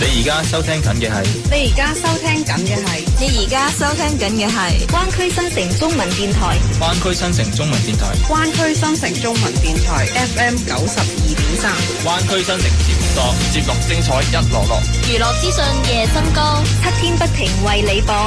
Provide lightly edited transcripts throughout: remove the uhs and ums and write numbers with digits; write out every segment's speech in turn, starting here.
你而家收聽緊嘅係灣區新城中文電台。 灣區新城中文電台 FM 92.3。 灣區新城節目精彩一籮籮， 娛樂資訊夜深歌， 七天不停為你播。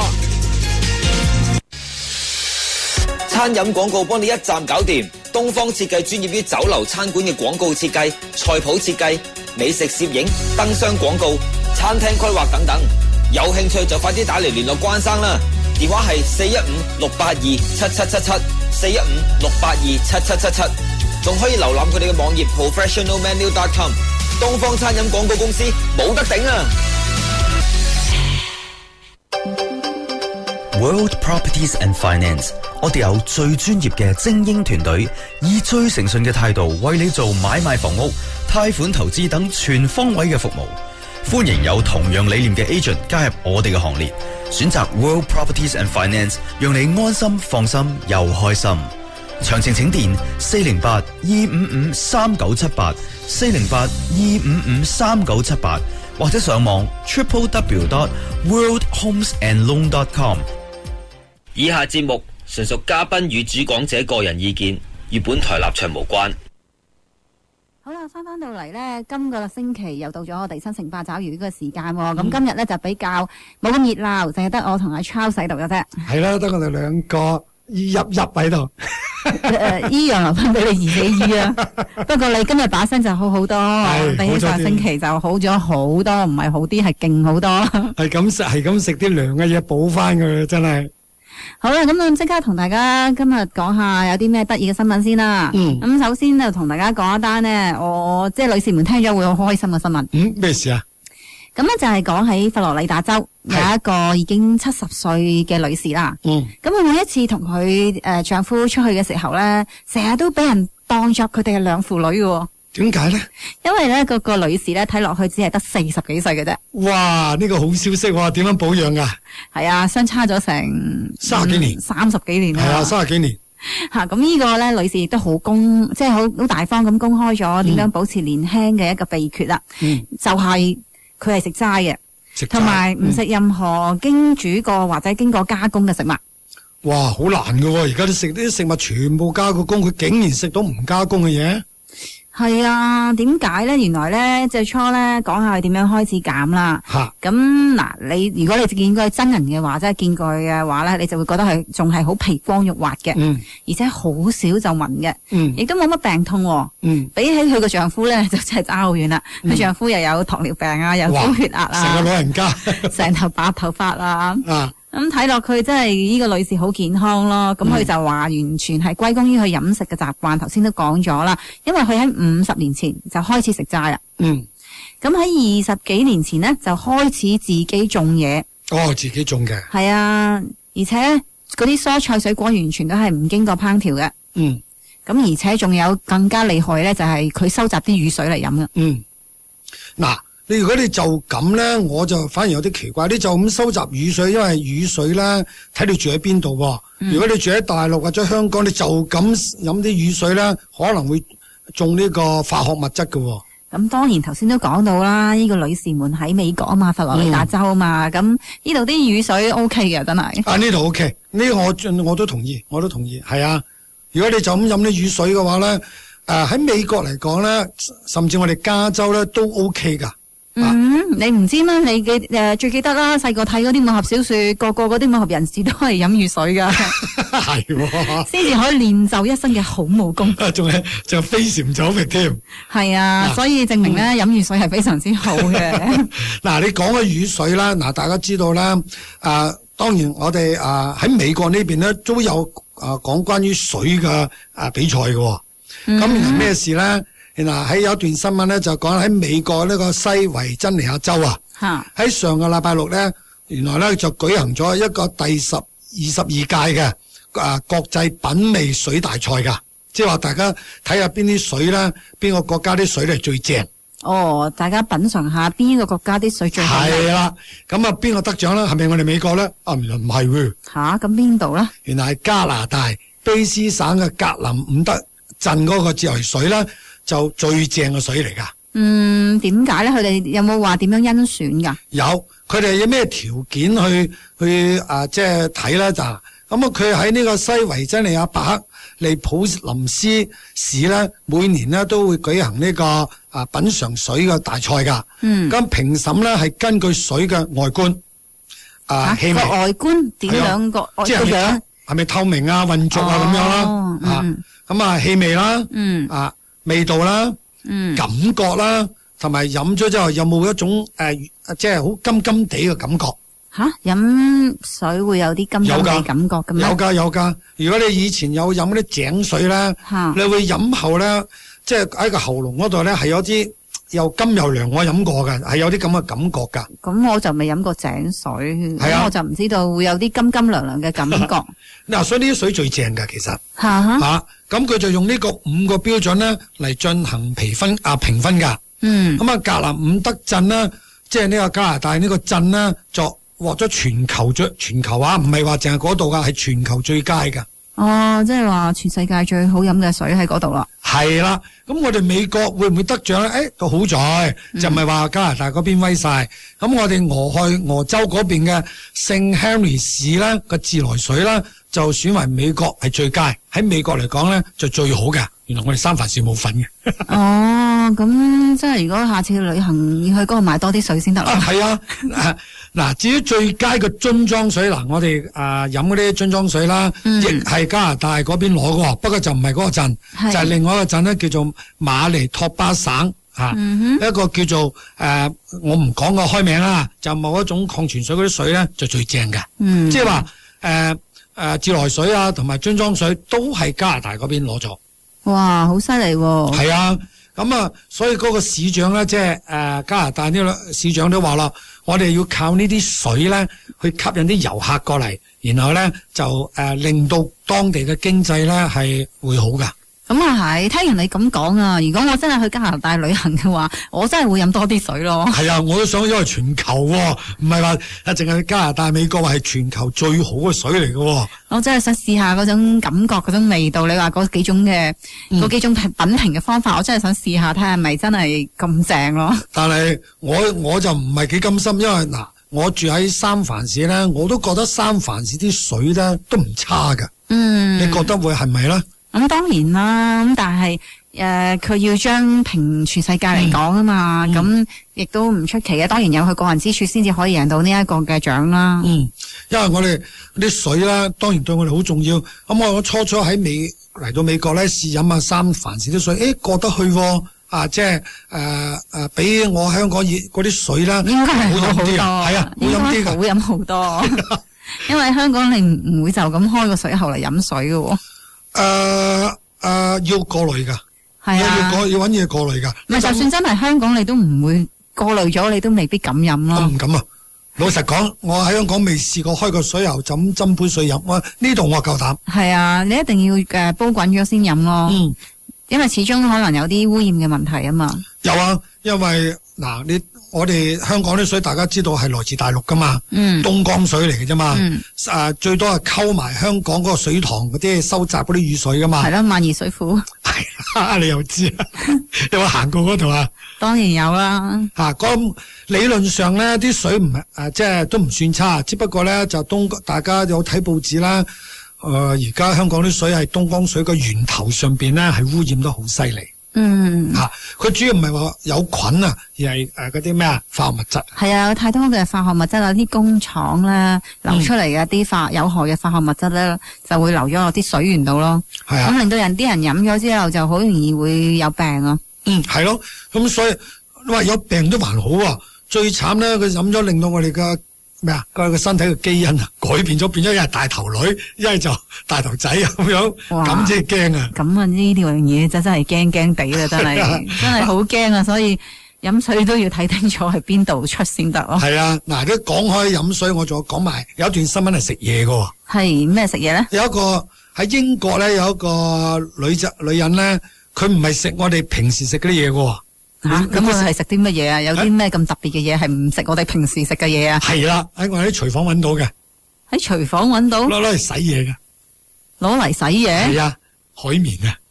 餐飲廣告幫你一站搞掂，東方設計專業於酒樓餐館嘅廣告設計、菜譜設計、美食攝影、燈箱廣告、餐廳規劃等等。有興趣就快啲打嚟聯絡關生啦，電話係415-682-7777 415-682-7777，仲可以瀏覽佢哋嘅網頁 professionalmenu.com。東方餐飲廣告公司冇得頂啊！ World Properties and Finance， 我哋有最專業嘅精英團隊，以最誠信嘅態度為你做買賣房屋、貸款投資等全方位嘅服務。歡迎有同樣理念嘅 agent 加入我哋嘅行列，選擇 World Properties and Finance， 讓你安心放心又開心。詳情請電408-255-3978 408-255-3978，或者上網 www.worldhomesandloan.com。 以下節目純屬嘉賓與主講者個人意見，與本台立場無關。 好啦，翻到嚟呢，今個星期又到咗我哋新城八爪魚呢個時間喎。咁今日呢，就比較冇咁熱鬧，淨係得我同阿 Charles 喺度嘅啫。 係啦，得我哋兩個入喺度。 依樣留翻俾你自己醫啊。不過你今日把聲就好好多，比起上星期就好咗好多，唔係好啲，係勁好多。係咁食啲涼嘅嘢補翻佢，真係。好啦，咁即刻同大家今日講下有啲咩得意嘅新聞先啦。咁首先就同大家講一單呢，我即係女士們聽咗會好開心嘅新聞。咩事啊？咁呢就係講喺佛羅里達州有一個已經70歲嘅女士啦。咁佢每一次同佢丈夫出去嘅時候呢，成日都俾人當作佢哋係兩父女嘅。點解咧？因為咧個女士咧睇落去只係得40幾歲嘅啫。哇！呢個好消息喎，點樣保養噶？係啊，相差咗成30幾年，30幾年啦。係啊，30幾年。咁呢個咧女士亦都好即係好大方咁公開咗點樣保持年輕嘅一個秘訣啦。就係佢係食齋嘅，同埋唔食任何經煮過或者經過加工嘅食物。哇！好難噶喎，而家啲食物全部加過工，佢竟然食到唔加工嘅嘢。係啊，點解咧？原來咧最初咧講下佢點樣開始減啦。咁嗱，你如果你見過佢真人嘅話，即係見過佢嘅話咧，你就會覺得佢仲係好皮光肉滑嘅，而且好少皺紋嘅，亦都冇乜病痛。比起佢個丈夫咧，就真係爭好遠啦。佢丈夫又有糖尿病啊，又高血壓啊，成個老人家，成頭白頭髮啊。咁睇落去真係呢個女士好健康咯，咁佢就話完全係歸功於佢飲食嘅習慣，頭先都講咗啦，因為佢喺50年前就開始食齋啦。咁喺20幾年前呢，就開始自己種嘢。自己種嘅。係啊，而且嗰啲蔬菜水果完全都係唔經過烹調嘅。咁而且仲有更加厲害咧，就係佢收集啲雨水嚟飲嘅。嗱。如果你就咁咧，我就反而有啲奇怪。你就咁收集雨水，因為雨水咧睇你住喺邊度。如果你住喺大陸或者香港，你就咁飲啲雨水咧，可能會中呢個化學物質嘅。咁當然頭先都講到啦，呢個女士們喺美國啊嘛，佛羅里達州啊嘛，咁呢度啲雨水 OK 嘅，真係。呢度 OK， 呢個我都同意，係啊。如果你就咁飲啲雨水嘅話咧，喺美國嚟講咧，甚至我哋加州咧都 OK 噶。你唔知咩？你最記得啦，細個睇嗰啲武俠小說，個嗰啲武俠人士都係飲雨水噶，係先至可以練就一身嘅好武功。仲係飛檐走壁添。係啊，所以證明咧飲雨水係非常之好嘅。嗱，你講嘅雨水啦，嗱，大家知道啦，當然我哋喺美國呢邊咧都有講關於水嘅比賽嘅。咁係咩事咧？原來喺有一段新聞咧，就講喺美國呢個西維珍尼亞州喺上個禮拜六咧，原來咧就舉行咗一個第22屆嘅國際品味水大賽噶，即係話大家睇下邊啲水咧，邊個國家啲水係最正。大家品嘗下邊個國家啲水最好。係啦，咁邊個得獎咧？係咪我哋美國咧？原來唔係喎。咁邊度咧？原來係加拿大卑斯省嘅格林伍德鎮嗰個自來水咧。就最正嘅水嚟噶。 點解咧？佢哋有冇話點樣甄選噶？ 有，佢哋有咩條件去即係睇咧就咁啊！佢喺呢個西維珍尼亞伯克利普林斯市咧，每年咧都會舉行呢個品嘗水嘅大賽噶。咁評審咧係根據水嘅外觀氣味。個外觀點樣個即係樣係咪透明啊、渾濁啊咁樣啦？咁啊氣味啦，味道啦，感覺啦，同埋飲咗之後有冇一種即係好甘甘地嘅感覺？ 飲水會有啲甘甘地感覺嘅咩？ 有噶。如果你以前有飲嗰啲井水咧，你會飲後咧，即係喺個喉嚨嗰度咧係有啲又甘又涼。我飲過嘅，係有啲咁嘅感覺噶。咁我就未飲過井水，咁我就唔知道會有啲甘甘涼涼嘅感覺。 嗱，所以呢啲水最正噶，其實咁佢就用呢個5個標準咧嚟進行評分噶。咁格蘭伍德鎮啦，即係呢個加拿大呢個鎮啦，就獲咗全球唔係話淨係嗰度噶，係全球最佳噶。 即係話全世界最好飲嘅水喺嗰度啦。 係啦，咁我哋美國會唔會得獎咧？都好在就唔係話加拿大嗰邊威晒。咁我哋俄州嗰邊嘅聖 Henry 市咧個自來水咧就選為美國係最佳。喺美國嚟講咧就最好嘅。原來我哋三藩市冇份嘅。 咁即係如果下次去旅行要去嗰度買多啲水先得啦。係嗱，至於最佳嘅樽裝水我哋飲嗰啲樽裝水啦，亦係加拿大嗰邊攞嘅，不過就唔係嗰個鎮，就係另外一個鎮咧，叫做馬尼托巴省一個叫做我唔講個開名啦，就某一種礦泉水嗰啲水咧就最正嘅，即係話自來水啊同埋樽裝水都係加拿大嗰邊攞咗。哇，好犀利喎！係啊，咁所以嗰個市長咧，即係加拿大呢個市長都話啦，我哋要靠呢啲水咧去吸引啲遊客過嚟，然後咧就令到當地嘅經濟咧係會好噶。咁係，聽人你咁講啊，如果我真係去加拿大旅行嘅話，我真係會飲多啲水咯。係啊，我都想，因為全球唔係話淨係加拿大、美國話係全球最好嘅水嚟嘅。我真係想試下嗰種感覺、嗰種味道。你話嗰幾種嘅嗰幾種品評嘅方法，我真係想試下睇下係咪真係咁正咯。但係我就唔係幾甘心，因為我住喺三藩市咧，我都覺得三藩市啲水咧都唔差㗎。你覺得會係咪咧？咁當然啦，咁但係佢要將評全世界嚟講啊嘛，咁亦都唔出奇嘅。當然有佢個人之處，先至可以贏到呢一個嘅獎啦。因為我哋啲水啦，當然對我哋好重要。咁我初喺嚟到美國咧，試飲下三藩市啲水，過得去喎。即係比我香港嗰啲水啦，應該係好飲啲啊，係啊，好飲啲㗎，好飲好多。因為香港你唔會就咁開個水喉嚟飲水嘅。要過濾噶，係啊，要搵嘢過濾噶。唔係，就算真係香港，你都唔會過濾咗，你都未必敢飲咯。我唔敢啊！老實講，我喺香港未試過開個水喉斟杯水飲。呢度我夠膽。係啊，你一定要煲滾咗先飲咯。因為始終可能有啲污染嘅問題啊嘛。有啊，因為我哋香港啲水大家知道係來自大陸噶嘛，東江水嚟嘅啫嘛，最多係溝埋香港嗰個水塘嗰啲收集嗰啲雨水噶嘛。係啦，萬宜水庫。係，你又知啊？有冇行過嗰度啊？當然有啦。咁理論上咧，啲水唔係即係都唔算差，只不過咧就大家有睇報紙啦。而家香港啲水係東江水個源頭上邊咧係污染得好犀利。佢主要唔係話有菌啊，而係嗰啲咩化學物質。係啊，有太多嘅化學物質啊，啲工廠咧流出嚟嘅啲有害嘅化學物質咧，就會流咗落啲水源度咯。係啊，咁令到啲人飲咗之後就好容易會有病啊。係咯，咁所以有病都還好啊，最慘咧佢飲咗令到我哋嘅個身體嘅基因改變咗，變咗一係大頭女，一係就大頭仔咁樣，咁即係驚啊！咁啊呢樣嘢真係驚驚地啦，真係好驚啊！所以飲水都要睇清楚係邊度出先得咯。係啊，嗱，都講開飲水，我仲講埋有一段新聞係食嘢噶。係咩食嘢咧？有一個喺英國咧，有一個女人咧，佢唔係食我哋平時食嗰啲嘢噶。咁佢係食啲乜嘢啊？有啲咩咁特別嘅嘢係唔食我哋平時食嘅嘢啊？係啦，喺我哋啲廚房揾到嘅。喺廚房揾到？攞嚟洗嘢嘅。攞嚟洗嘢？係啊，海綿啊。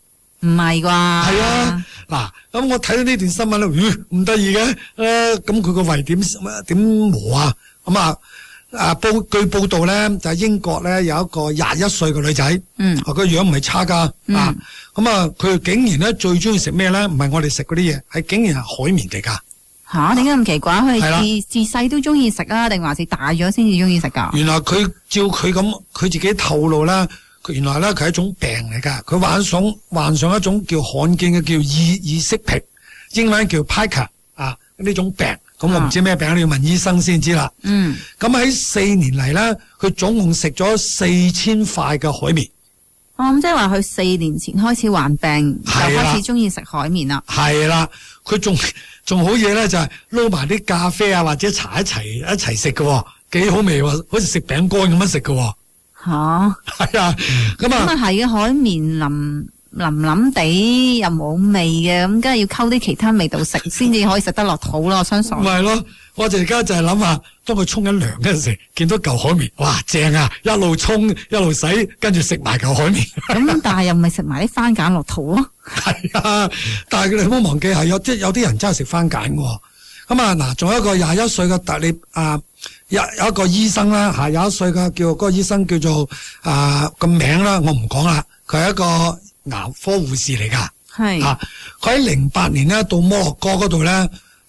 唔係啩？係啊，嗱，咁我睇到呢段新聞咧，唔得意嘅，咁佢個胃點磨啊？咁啊，據報道咧，就係英國咧有一個21歲嘅女仔，個樣唔係差噶，咁啊，佢竟然咧最中意食咩咧？唔係我哋食嗰啲嘢，係竟然係海綿嚟噶。 吓，點解咁奇怪？佢自細都中意食啊，定還是大咗先至中意食噶？ 原來佢照佢咁，佢自己透露啦，原來咧佢係一種病嚟噶，佢患上一種叫罕見嘅叫異色癖，英文叫 pica 啊呢種病。咁我唔知咩病，你要問醫生先知啦。咁喺4年嚟咧，佢總共食咗4000塊嘅海綿。 咁即係話佢4年前開始患病，就開始中意食海綿啦。係啦， 佢仲好嘢咧，就係撈埋啲咖啡啊或者茶一齊食嘅，幾好味喎，好似食餅乾咁樣食嘅。 吓， 係啊，咁啊係嘅，海綿腍地又冇味嘅，咁梗係要溝啲其他味道食先至可以食得落肚咯，我相信。 唔係咯，我哋而家就係諗下，當佢沖緊涼嗰陣時，見到嚿海綿，哇正啊！一路沖一路洗，跟住食埋嚿海綿。咁但係又唔係食埋啲番梘落肚咯？ 係啊，但係你唔好忘記係有啲人真係食番梘嘅。咁啊嗱，仲有一個21歲嘅有一個醫生啦吓，21歲嘅叫嗰個醫生叫做個名啦，我唔講啦，佢係一個牙科護士嚟噶，係佢喺08年咧到摩洛哥嗰度咧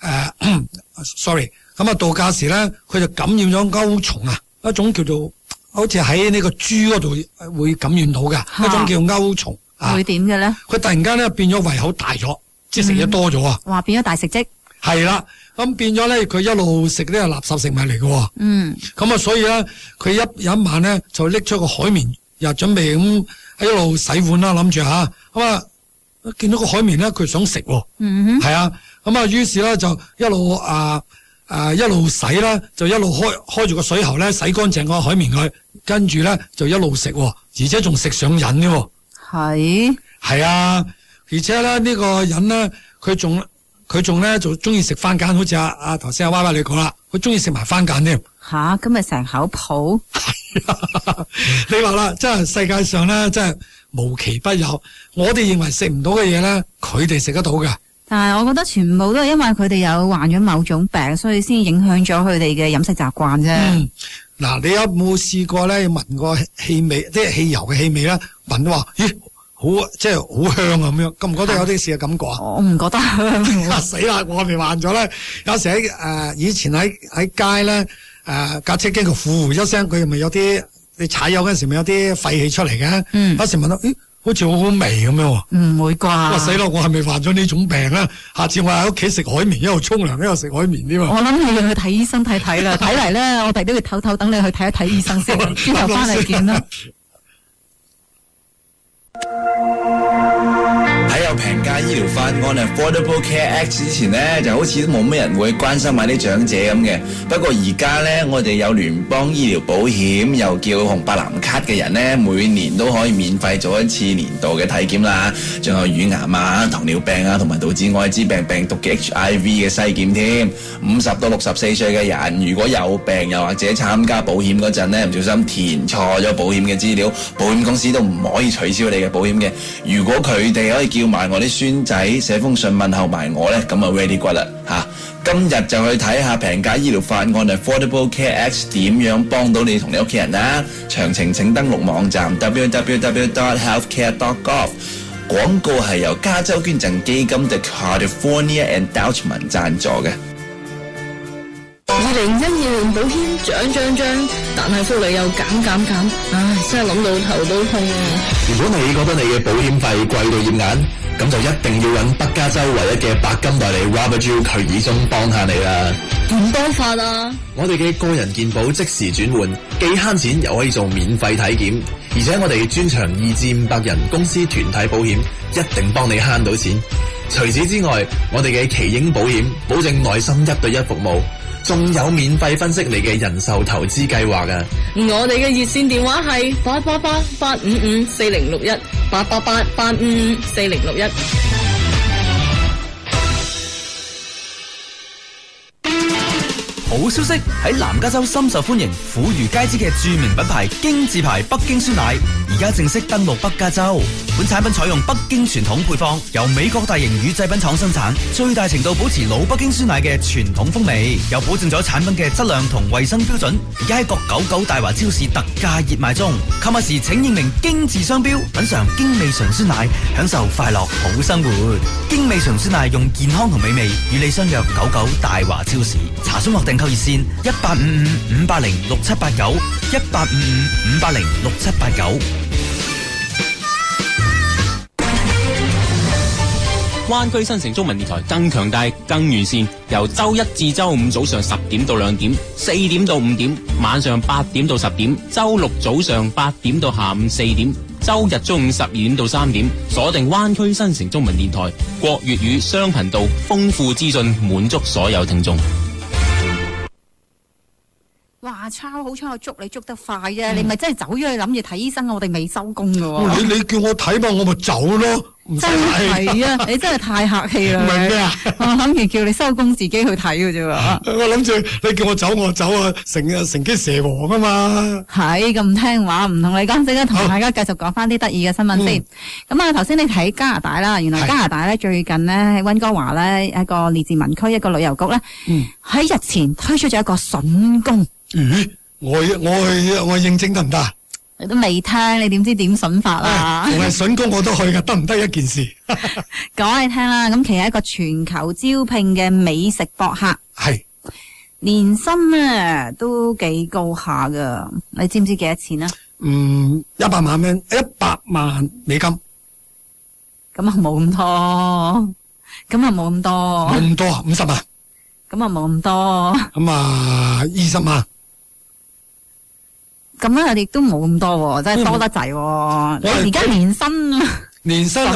，sorry， 咁啊度假時咧，佢就感染咗鈎蟲啊，一種叫做好似喺呢個豬嗰度會感染到嘅，一種叫鈎蟲。 會點嘅咧？佢突然間咧變咗胃口大咗，即係食得多咗啊！ 話變咗大食積。係啦，咁變咗咧，佢一路食呢個垃圾食物嚟嘅。咁啊，所以咧，佢有一晚咧就拎出個海綿，又準備咁。喺一路洗碗啦，諗住吓，咁啊見到個海綿咧，佢想食，係啊，咁啊於是咧就一路洗啦，就一路開住個水喉咧洗乾淨個海綿佢，跟住咧就一路食，而且仲食上癮嘅。係啊，而且咧呢個人咧，佢仲咧就中意食番梘，好似頭先阿 Y Y 你講啦，佢中意食埋番梘添。 吓，咁咪成口泡。 你話啦，真係世界上咧，真係無奇不有。我哋認為食唔到嘅嘢咧，佢哋食得到㗎。 但係我覺得全部都係因為佢哋有患咗某種病，所以先影響咗佢哋嘅飲食習慣啫。 嗱，你有冇試過咧聞過氣味，即係汽油嘅氣味咧？聞到話，咦，好即係好香啊咁樣，覺唔覺得有啲事嘅感覺啊？ 我唔覺得香。 死啦！我哋患咗咧，有時喺以前喺街咧。架車經過呼一聲，佢咪有啲你踩油嗰陣時咪有啲廢氣出嚟嘅。有時聞到，咦，好似好好味咁樣。 唔會啩？ 哇死咯！我係咪患咗呢種病咧？下次我喺屋企食海綿，一路沖涼一路食海綿添啊！ 我諗你要去睇醫生睇睇啦。睇嚟咧，我哋都要唞等你去睇一睇醫生先，之後翻嚟見啦。 喺有平價醫療法案 Affordable Care Act 之前呢，就好似都冇咩人會關心埋啲長者咁嘅。不過而家呢，我哋有聯邦醫療保險，又叫紅白藍卡嘅人呢，每年都可以免費做一次年度嘅體檢啦，仲有乳癌啊、糖尿病啊，同埋導致艾滋病病毒嘅 HIV 嘅篩檢添。50到64歲嘅人，如果有病又或者參加保險嗰陣呢，唔小心填錯咗保險嘅資料，保險公司都唔可以取消你嘅保險嘅。如果佢哋可以叫埋我啲孫仔寫封信問候埋我呢，咁啊 very good 啦嚇！今日就去睇下平價醫療法案 Affordable Care Act 點樣幫到你同你屋企人啦。詳情請登錄網站 www.healthcare.gov。廣告係由加州捐贈基金 The California Endowment 贊助嘅。 2012年保險漲，但係福利又減，唉，真係諗到頭都痛啊！ 如果你覺得你嘅保險費貴到驗眼，咁就一定要揾北加州唯一嘅白金代理 Robert Jill 佢以中幫下你啦。 點幫法啊？ 我哋嘅個人健保即時轉換，既慳錢又可以做免費體檢，而且我哋專長2至500人公司團體保險，一定幫你慳到錢。除此之外，我哋嘅奇英保險保證內心1對1服務，仲有免費分析你嘅人壽投資計劃㗎。 我哋嘅熱線電話係888-855-4061 888-855-4061。 好消息，喺南加州深受歡迎、婦孺皆知嘅著名品牌京字牌北京酸奶，而家正式登陸北加州。本產品採用北京傳統配方，由美國大型乳製品廠生產，最大程度保持老北京酸奶嘅傳統風味，又保證咗產品嘅質量同衛生標準。而家喺各99大華超市特價熱賣中，購物時請認明京字商標，品嘗京味純酸奶，享受快樂好生活。京味純酸奶用健康同美味與你相約99大華超市，查詢或訂購熱線1855-580-6789 1855-580-6789。 灣區新城中文電台更強大、更完善，由周一至周五早上10點到2點，4點到5點，晚上8點到10點，周六早上8點到下午4點，周日中午12點到3點，鎖定灣區新城中文電台國粵語雙頻道，豐富資訊，滿足所有聽眾。 哇！超好彩我捉你捉得快啫，你咪真係走咗去諗住睇醫生，我哋未收工噶喎。 你叫我睇嘛，我咪走咯，唔使睇。 係啊，你真係太客氣啦。 唔係咩啊？ 我諗住叫你收工自己去睇嘅啫喎。 我諗住你叫我走我走啊，成機蛇王啊嘛。 係咁聽話，唔同你講，即刻同大家繼續講翻啲得意嘅新聞先。咁啊，頭先你睇加拿大啦，原來加拿大咧最近咧喺溫哥華咧一個列治文區一個旅遊局咧，喺日前推出咗一個筍工。 我應徵得唔得？ 你都未聽，你點知點筍法啊？ 同係筍工我都去噶，得唔得一件事？ 講你聽啦，咁其實係一個全球招聘嘅美食博客， 係年薪咧都幾高下噶，你知唔知幾多錢啊 ？100萬蚊，100萬美金。 咁啊冇咁多，咁啊冇咁多， 冇咁多啊，50萬。 咁啊冇咁多， 咁啊20萬。 咁啊，亦都冇咁多，真係多得滯。你而家年薪年薪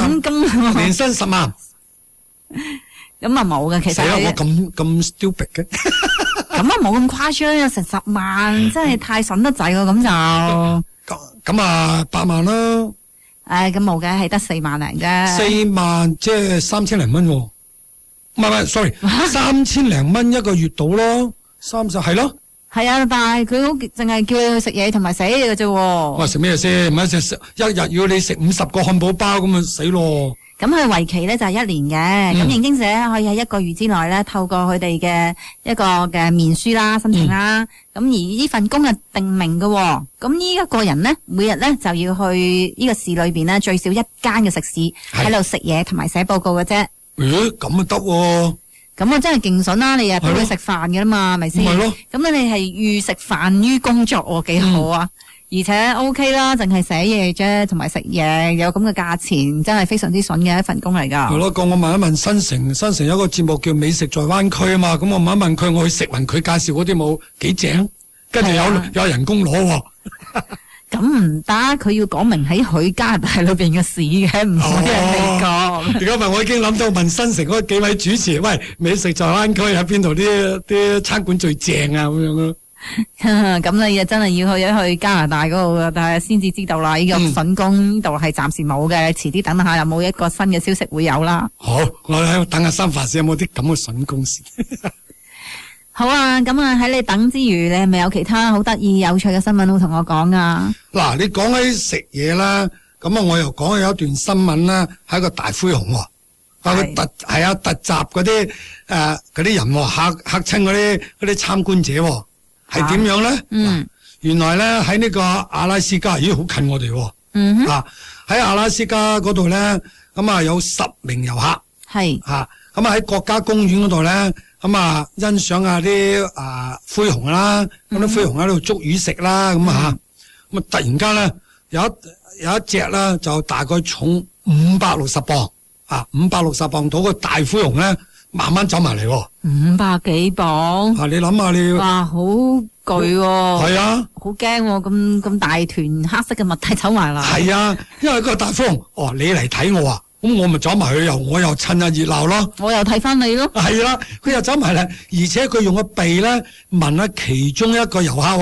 10萬， 咁啊冇嘅，其實。死啦！ 我咁 stupid 嘅。 咁啊冇咁誇張，成10萬，真係太筍得滯喎，咁就。 咁啊8萬啦。 咁冇嘅，係得4萬零啫。 4萬即係3000零蚊喎。唔係 sorry， 3000零蚊一個月到咯，30係咯。 係啊，但係佢好淨係叫你去食嘢同埋寫嘢嘅啫。 哇！食咩先？唔係食一日要你食50個漢堡包咁啊死咯！ 咁佢為期咧就係1年嘅，咁應徵者可以喺1個月之內咧透過佢哋嘅一個嘅面書啦申請啦。咁而呢份工係定名嘅，咁呢一個人咧每日咧就要去呢個市裏邊咧最少1間嘅食肆喺度食嘢同埋寫報告嘅啫。 咁啊得喎！ 咁啊真係勁筍啦！你日俾佢食飯嘅啦嘛，係咪先？咁你係寓食飯於工作喎，幾好啊！而且 OK 啦，淨係寫嘢啫，同埋食嘢有咁嘅價錢，真係非常之筍嘅一份工嚟㗎。 係咯，我問一問新城有個節目叫美食在灣區啊嘛，咁我問一問佢，我去食勻佢介紹嗰啲冇幾正，跟住有人工攞喎。 咁唔得，佢要講明喺佢加拿大裏邊嘅事嘅，唔好俾人哋講。 而家我已經諗到問新城嗰幾位主持，喂，美食在灣區喺邊度啲餐館最正啊咁樣咯。 咁你真係要去加拿大嗰度，但係先至知道啦。呢個筍工呢度係暫時冇嘅，遲啲等下有冇一個新嘅消息會有啦。 好，我喺度等下三法師有冇啲咁嘅筍工事。 好啊，咁啊喺你等之餘，你係咪有其他好得意有趣嘅新聞會同我講啊？ 嗱，你講起食嘢啦，咁啊我又講起有一段新聞啦，係一個大灰熊，突襲嗰啲人嚇親嗰啲參觀者，係點樣咧？原來咧喺呢個阿拉斯加，好近我哋，喺阿拉斯加嗰度咧，咁啊有10名遊客，咁啊喺國家公園嗰度咧。咁啊，欣賞下啲灰熊啦，咁啲灰熊喺度捉魚食啦，咁啊咁啊突然間咧有一隻啦，就大概重560磅，560磅到個大灰熊咧，慢慢走埋嚟 ，500幾磅， 你諗下你， 哇，好巨喎， 係啊， 好驚喎，咁大團黑色嘅物體走埋嚟， 係啊，因為個大灰熊，你嚟睇我啊！咁我咪走埋去，我又趁下熱鬧咯。 我又睇翻你咯。係啦，佢又走埋嚟，而且佢用個鼻咧聞下其中一個遊客，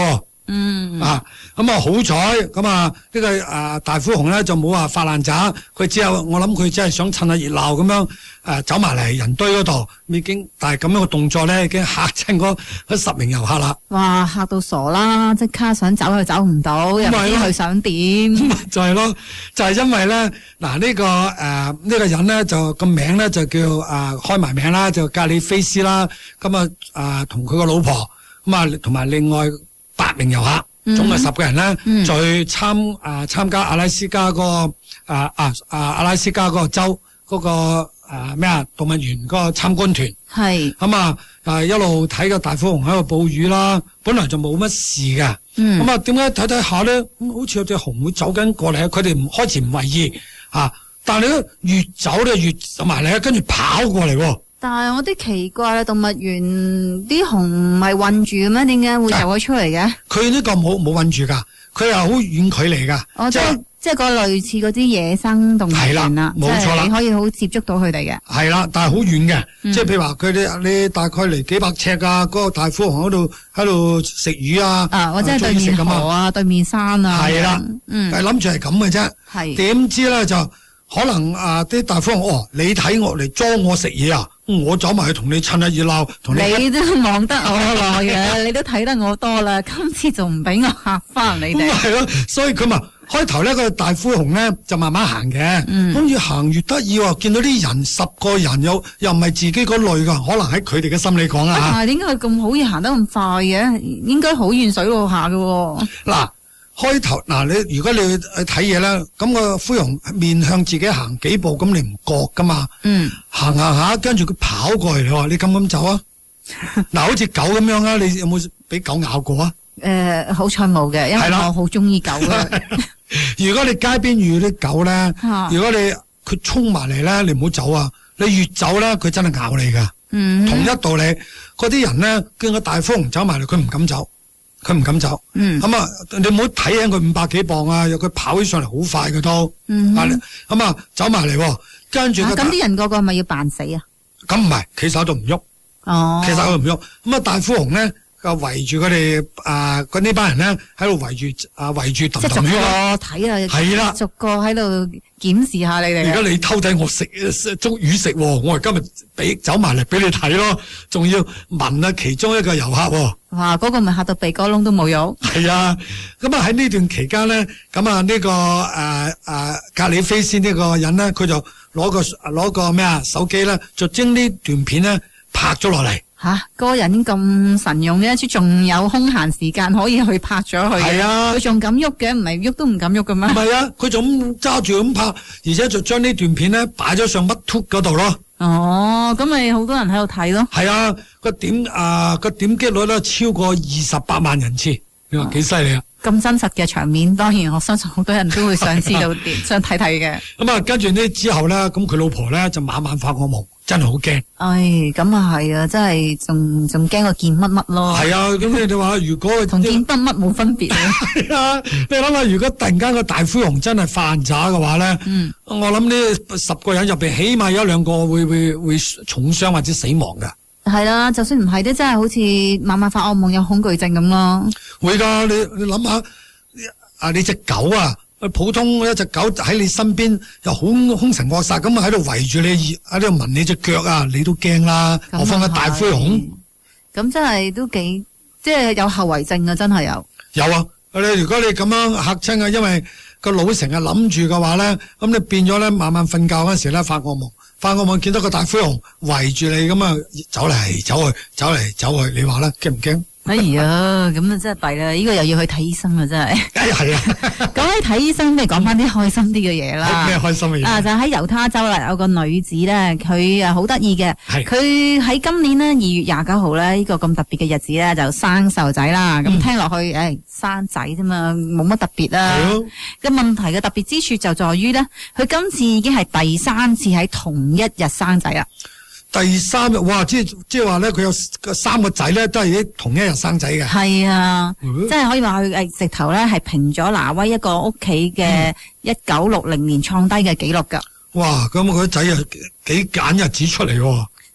咁啊好彩咁啊呢個大灰熊咧就冇話發爛渣，佢只有我諗佢只係想趁下熱鬧咁樣走埋嚟人堆嗰度，已經但係咁樣嘅動作咧已經嚇親嗰10名遊客啦。哇！ 嚇到傻啦，即刻想走又走唔到，又唔知佢想點。 就係咯，就係因為咧嗱呢個人咧就個名咧就叫開埋名啦，就格里菲斯啦。咁同佢個老婆咁啊同埋另外8名遊客。總係10個人咧，再參加阿拉斯加嗰個阿拉斯加嗰個州嗰個動物園嗰個參觀團。係咁一路睇個大灰熊喺度哺乳啦，本來就冇乜事嘅。咁點解睇睇下咧，好似有隻熊會走緊過嚟，佢哋開始唔為意但係咧越走咧越走埋嚟，跟住跑過嚟。 但係我啲奇怪啦，動物園啲熊唔係韞住嘅咩？點解會走咗出嚟嘅？佢呢個冇韞住噶，佢係好遠距離噶。 即係個類似嗰啲野生動物園啦，冇錯啦，你可以好接觸到佢哋嘅。 係啦，但係好遠嘅，即係譬如話佢哋你大概離幾百尺嗰個大灰熊喺度食魚或者係對面河對面山係啦，係諗住係咁嘅啫。係點知咧就可能啲大灰熊你睇我嚟裝我食嘢啊！我走埋去同你趁下熱鬧， 你都望得我耐嘅，你都睇得我多啦，今次仲唔俾我嚇翻你哋？ 係咯，所以佢咪開頭咧個大灰熊咧就慢慢行嘅，跟住行越得意喎，見到啲人10個人又唔係自己嗰類噶，可能喺佢哋嘅心理講啊。 但係點解佢咁好易行得咁快嘅？應該好遠水路下嘅。 嗱。開頭你如果你去睇嘢咧，咁個灰熊面向自己行幾步，咁你唔覺噶嘛？行下，跟住佢跑過嚟，你話你咁走啊？好似狗咁樣啊，你有冇俾狗咬過啊？ 好彩冇嘅，因為我好中意狗啊。 如果你街邊遇啲狗咧，如果佢衝埋嚟咧，你唔好走啊！你越走咧，佢真係咬你噶。同一道理，嗰啲人咧見個大灰熊走埋嚟，佢唔敢走。你唔好睇輕佢500幾磅啊！佢跑起上嚟好快嘅都，走埋嚟，跟住咁啲人個個係咪要扮死啊？ 咁唔係，企手度唔喐，企手度唔喐。大灰熊咧就圍住佢哋呢班人咧喺度圍住揼揼圈咯， 睇啊， 係啦， 逐個喺度檢視下你哋。 而家你偷睇我食捉魚食，我係今日走埋嚟俾你睇咯，仲要聞其中一個遊客。 哇！嗰個咪嚇到鼻哥窿都冇用。 係啊，咁喺呢段期間咧，呢個格里菲斯呢個人咧，佢就攞個手機咧，就將呢段片咧拍咗落嚟。 嗰個人咁神勇嘅，仲有空閒時間可以去拍咗佢。係啊，佢仲敢喐嘅，唔係喐都唔敢喐嘅咩？ 唔係啊，佢就咁揸住咁拍，而且就將呢段片咧擺咗上MTube嗰度咯。 咁咪好多人喺度睇咯。 係啊，個點擊率咧超過28萬人次，你話幾犀利啊？ 咁真實嘅場面，當然我相信好多人都會想知道想睇睇嘅。 跟住呢之後咧，咁佢老婆咧就晚晚發惡夢，真係好驚。 咁啊係啊，真係仲驚過見乜乜咯。係啊， 咁你哋話如果同見乜乜冇分別啊？ 係啊，你諗下，如果突然間個大灰熊真係發渣嘅話咧，我諗呢10個人入邊起碼有1-2個會重傷或者死亡噶。 係啦，就算唔係都真係好似晚晚發惡夢有恐懼症咁咯。會噶，你諗下，你隻狗啊，普通一隻狗喺你身邊又好兇神惡煞咁喺度圍住你，喺度聞你隻腳啊，你都驚啦。何況個大灰熊， 咁真係都幾即係有後遺症啊！真係有啊。如果你咁樣嚇親啊，因為個腦成日諗住嘅話咧，咁你變咗咧晚晚瞓覺嗰時咧發惡夢，見到個大灰熊圍住你咁啊，走嚟走去，你話咧驚唔驚？ 哎呀，咁啊真係弊啦！呢個又要去睇醫生啊，真係。係啊，講起睇醫生，不如講翻啲開心啲嘅嘢啦。 咩開心嘅嘢？ 就喺猶他州啦，有個女子咧，佢啊好得意嘅。佢喺今年咧2月29號咧，呢個咁特別嘅日子咧，就生細路仔啦。咁聽落去，生仔啫嘛，冇乜特別啦。個問題嘅特別之處就在於咧，佢今次已經係第3次喺同一日生仔啦。 第3日，哇！即係話咧，佢有3個仔咧，都係喺同一日生仔嘅。係啊，即係可以話佢直頭咧係平咗挪威一個屋企嘅1960年創低嘅紀錄噶。 哇！咁佢仔啊幾揀日子出嚟喎？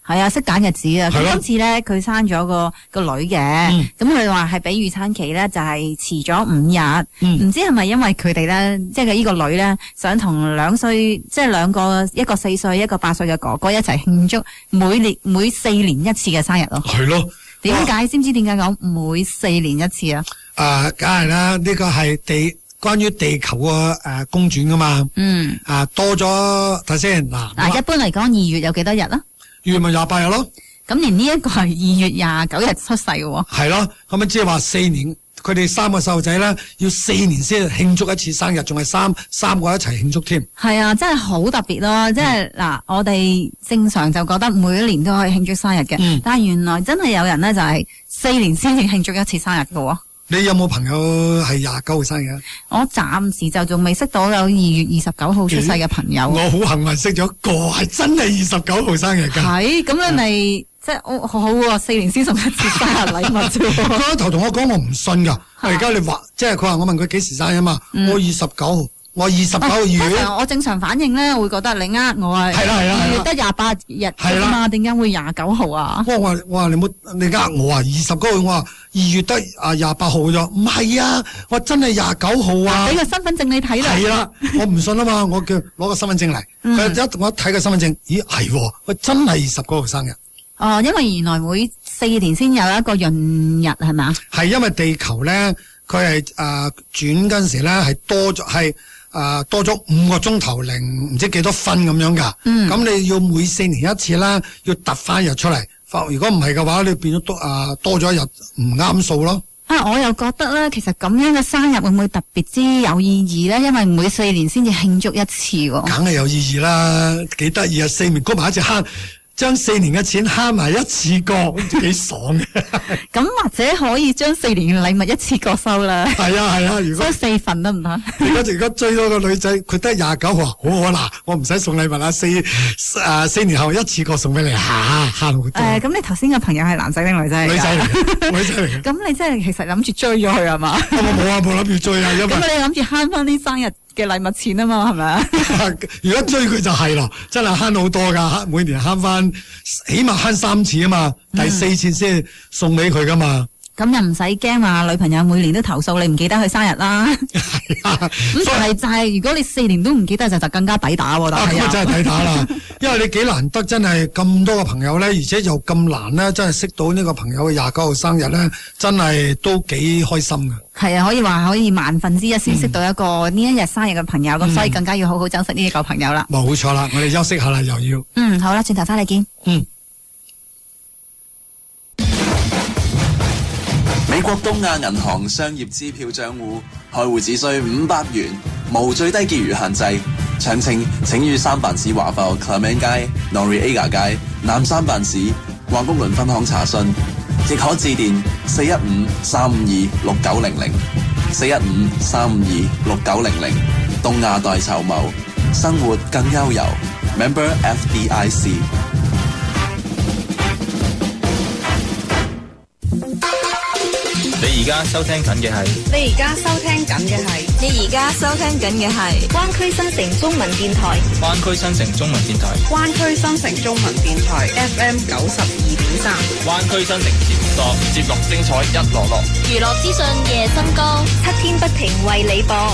係啊，識揀日子啊！佢今次咧，佢生咗個女嘅，咁佢話係比預產期咧就係遲咗5日，唔知係咪因為佢哋咧，即係呢個女咧想同2歲，即係兩個，一個4歲，一個8歲嘅哥哥一齊慶祝每4年一次嘅生日咯。係咯，點解？知唔知點解講每4年一次啊？ 梗係啦，呢個係關於地球個公轉噶嘛。多咗睇先嗱。 一般嚟講，2月有幾多日啊？2月咪 28日咯。 咁連呢一個係2月29日出世嘅喎。係咯，咁啊即係話4年，佢哋3個細路仔咧要4年先慶祝一次生日，仲係三個一齊慶祝添。係啊，真係好特別咯！即係嗱，我哋正常就覺得每一年都可以慶祝生日嘅，但係原來真係有人咧就係4年先至慶祝一次生日嘅喎。你有冇朋友係29號生日？我暫時就仲未識到有2月29號出世嘅朋友。我好幸運識咗個係真係29號生日㗎。係，咁你咪即係好喎，4年先送一次生日禮物啫。佢開頭同我講我唔信㗎，而家你話即係佢話我問佢幾時生日嘛？我29號。我29號月，我正常反應咧，會覺得你呃我啊。係啦，2月得28日啫嘛，點解會29號啊？我話你呃我啊，29號我話2月得28號啫，唔係啊，我真係29號啊！俾個身份證你睇啦。係啦，我唔信啊嘛，我叫攞個身份證嚟，佢我一睇個身份證，咦係喎，我真係29號生日。哦，因為原來每4年先有一個閏日係咪？係因為地球咧，佢係轉嗰陣時咧係多咗多咗5個鐘頭零唔知幾多分咁樣噶，咁你要每4年一次啦，要突翻日出嚟。如果唔係嘅話，你變咗多咗一日唔啱數咯。我又覺得咧，其實咁樣嘅生日會唔會特別之有意義咧？因為每4年先至慶祝一次喎。梗係有意義啦，幾得意啊！4年谷埋一隻慳。將4年嘅錢慳埋一次過，好似幾爽嘅。咁或者可以將4年嘅禮物一次過收啦。係啊，如果收4份得唔得？如果追到個女仔，佢得29號，好嗱，我唔使送禮物啦，4年後一次過送俾你，慳好多。咁你頭先嘅朋友係男仔定女仔嚟？女仔嚟嘅。咁你真係其實諗住追咗佢係嘛？冇諗住追啊。咁你諗住慳翻啲生日嘅禮物錢啊嘛，係咪啊？如果追佢就係咯，真係慳好多噶，每年慳翻起碼慳3次啊嘛，第4次先送俾佢噶嘛。咁又唔使驚話女朋友每年都投訴你唔記得佢生日啦。係啊，咁就係如果你4年都唔記得就更加抵打喎。咁真係抵打啦，因為你幾難得真係咁多個朋友咧，而且又咁難咧，真係識到呢個朋友嘅29號生日咧，真係都幾開心噶。係啊，可以話可以萬分之一先識到一個呢一日生日嘅朋友，咁所以更加要好好珍惜呢一個朋友啦。冇錯啦，我哋休息下啦，又要。好啦，轉頭翻嚟見。 美國東亞銀行商業支票賬戶開戶只需500元，無最低結餘限制。詳情請於三藩市華埠 Clement 街、Noriega 街、南三藩市華谷倫分行查詢，亦可致電415-352-6900 415-352-6900。東亞代籌謀，生活更悠遊。Member FDIC。 你而家收聽緊嘅係灣區新城中文電台。 灣區新城中文電台。 灣區新城中文電台 FM 92.3。 灣區新城節目精彩一籮籮， 娛樂資訊夜深歌 ，7天不停為你播。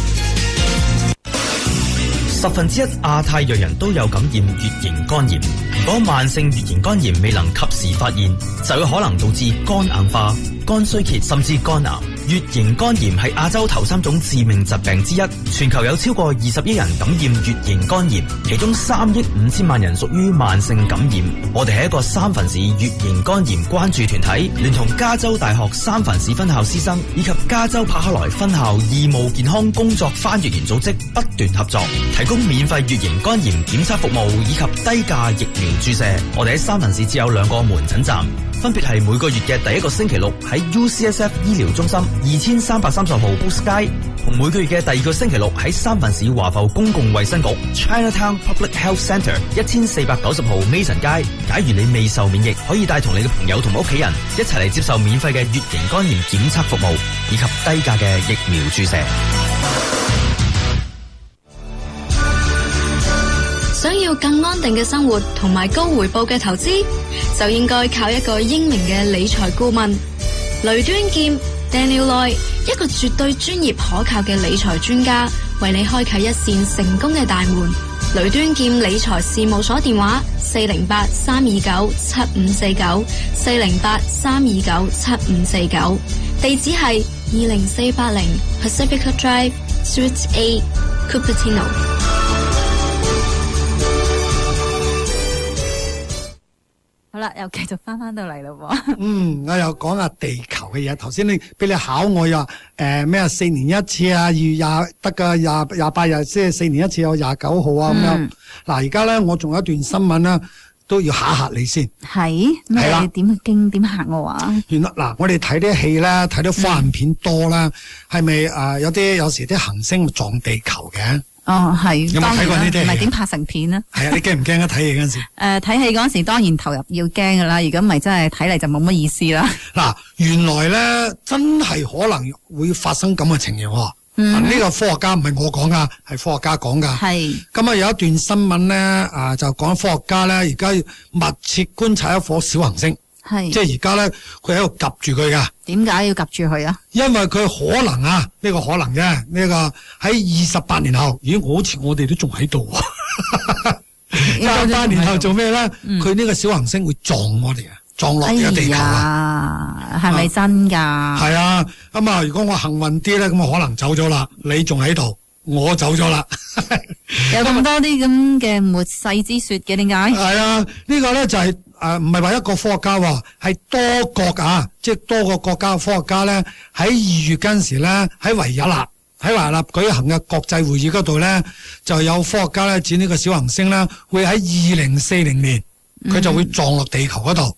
1/10亞太裔人都有感染乙型肝炎。如果慢性乙型肝炎未能及時發現，就有可能導致肝硬化、肝衰竭甚至肝癌。乙型肝炎係亞洲頭3種致命疾病之一，全球有超過20億人感染乙型肝炎，其中3億5千萬人屬於慢性感染。我哋係一個三藩市乙型肝炎關注團體，聯同加州大學三藩市分校師生以及加州柏克萊分校義務健康工作翻譯員組織不斷合作，提供免費乙型肝炎檢測服務以及低價疫苗注射。我哋喺三藩市只有2個門診站，分別係每個月嘅第一個星期六喺 UCSF 醫療中心2330號 Boost 街，同每個月嘅第2個星期六喺三藩市華埠公共衛生局 Chinatown Public Health Center 1490號 Mason 街。假如你未受免疫，可以帶同你嘅朋友同屋企人一齊嚟接受免費嘅乙型肝炎檢測服務以及低價嘅疫苗注射。 想要要更安定嘅生活同埋高回報嘅投資，就應該靠一個英明嘅理財顧問雷端劍 Daniel Loy， 一個絕對專業可靠嘅理財專家，為你開啟一扇成功嘅大門。雷端劍理財事務所電話408-329-7549 408-329-7549，地址係20480 Pacifica Drive Suite A Cupertino。 好啦，又繼續翻到嚟咯喎。 我又講下地球嘅嘢。頭先俾你考我又咩4年一次啊，2月20得噶28日，即係4年一次有29號啊咁樣。嗱，而家咧我仲有一段新聞啦，都要嚇你先。 係咩？點嚇我啊？ 原來嗱，我哋睇啲戲咧，睇啲科幻片多啦，係咪有時啲行星撞地球嘅？ 哦，係。 有冇睇過呢啲戲？ 唔係點拍成片啊？ 係啊，你驚唔驚啊？睇戲嗰陣時？ 睇戲嗰陣時當然投入要驚噶啦，如果唔係真係睇嚟就冇乜意思啦。嗱， 原來咧真係可能會發生咁嘅情形喎。呢個科學家唔係我講噶，係科學家講噶。係。咁啊有一段新聞咧，就講科學家咧而家密切觀察一顆小行星。係。即係而家咧，佢喺度夾住佢噶。點解要夾住佢啊？因為佢可能呢個可能啫，呢個喺28年後，咦，好似我哋都仲喺度。28年後做咩咧？佢呢個小行星會撞我哋啊，撞落呢個地球啊。係咪真噶？係啊。咁啊，如果我幸運啲咧，咁我可能走咗啦，你仲喺度，我走咗啦。有咁多啲咁嘅末世之說嘅，點解？係啊，呢個咧就係唔係話一個科學家喎，係多國即係多個國家嘅科學家咧，喺2月嗰陣時咧，喺維也納舉行嘅國際會議嗰度咧，就有科學家咧指呢個小行星咧會喺2040年，佢就會撞落地球嗰度。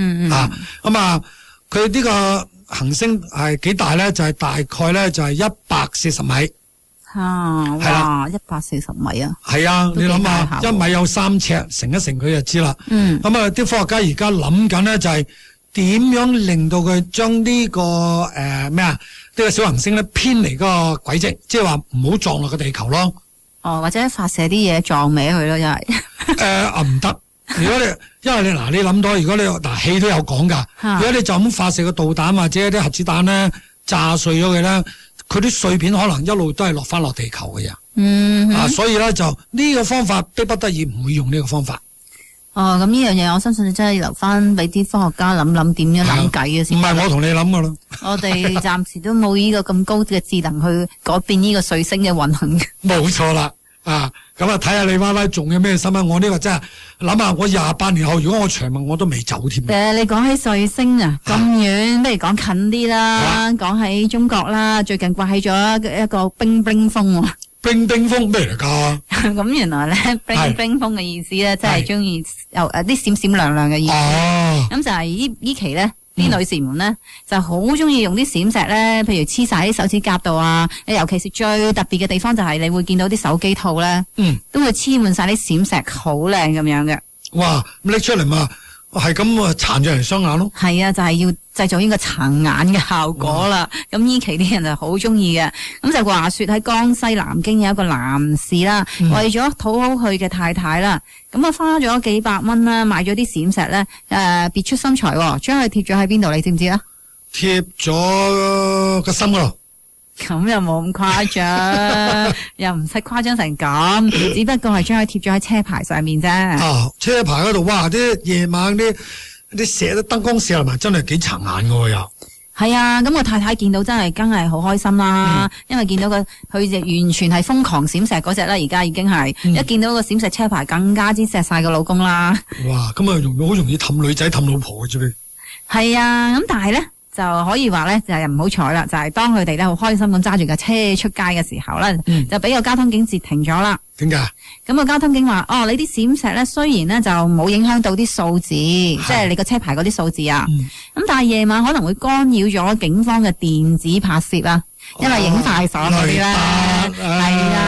佢呢個行星係幾大咧？就係大概咧就係140米。哇，140米啊！係啊，你諗下，1米有3尺，乘一乘佢就知啦。咁啊，啲科學家而家諗緊咧就係點樣令到佢將呢個呢個小行星咧偏離嗰個軌跡，即係話唔好撞落個地球咯。哦，或者發射啲嘢撞歪佢咯，真係。唔得。如果因為你諗到，如果你氣都有講噶，如果你就咁發射個導彈或者啲核子彈咧炸碎咗佢咧，佢啲碎片可能一路都係落翻落地球嘅嘢。所以咧就呢個方法逼不得已唔會用呢個方法。哦，咁呢樣嘢我相信你真係留翻俾啲科學家諗諗點樣諗計嘅先。唔係我同你諗噶啦。我哋暫時都冇呢個咁高嘅智能去改變呢個彗星嘅運行。冇錯啦。咁睇下你歪仲有咩新聞？我呢個真係諗下，我28年後如果我長命我都未走添。你講起彗星咁遠，不如講近啲啦。講喺中國啦，最近刮起咗一個冰冰風。冰冰風咩嚟噶？咁原來咧冰冰風嘅意思咧，即係中意有啲閃閃亮亮嘅意思。咁就係呢期咧。啲女士們咧就好中意用啲閃石咧，譬如黐晒喺手指甲度啊，尤其是最特別嘅地方就係你會見到啲手機套咧，都會黐滿晒啲閃石，好靚咁樣嘅。哇！咁拎出嚟嘛，係咁殘咗人雙眼咯。係啊，就係要製造呢個殘眼嘅效果啦。咁呢期啲人就好中意嘅。咁就話說喺江西南京有一個男士啦，為咗討好佢嘅太太啦。咁啊，花咗幾百蚊啦，買咗啲閃石咧，別出心裁，將佢貼咗喺邊度？你知唔知啊？貼咗個心嗰度。咁又冇咁誇張，又唔使誇張成咁，只不過係將佢貼咗喺車牌上面啫。車牌嗰度，哇！啲夜晚啲射燈光射落埋，真係幾殘眼噶又。係啊，咁我太太見到真係梗係好開心啦，因為見到佢完全係瘋狂閃石嗰隻啦，而家已經係一見到個閃石車牌，更加之錫晒個老公啦。哇，咁啊好容易氹女仔氹老婆嘅啫。係啊，咁但係咧就可以話咧就係唔好彩啦，就係當佢哋咧好開心咁揸住架車出街嘅時候咧，就俾個交通警截停咗啦。點解？咁個交通警話：你啲閃石咧雖然咧就冇影響到啲數字，即係你個車牌嗰啲數字啊，咁但係夜晚可能會干擾咗警方嘅電子拍攝啊，因為影快鎖嗰啲啦，係啊，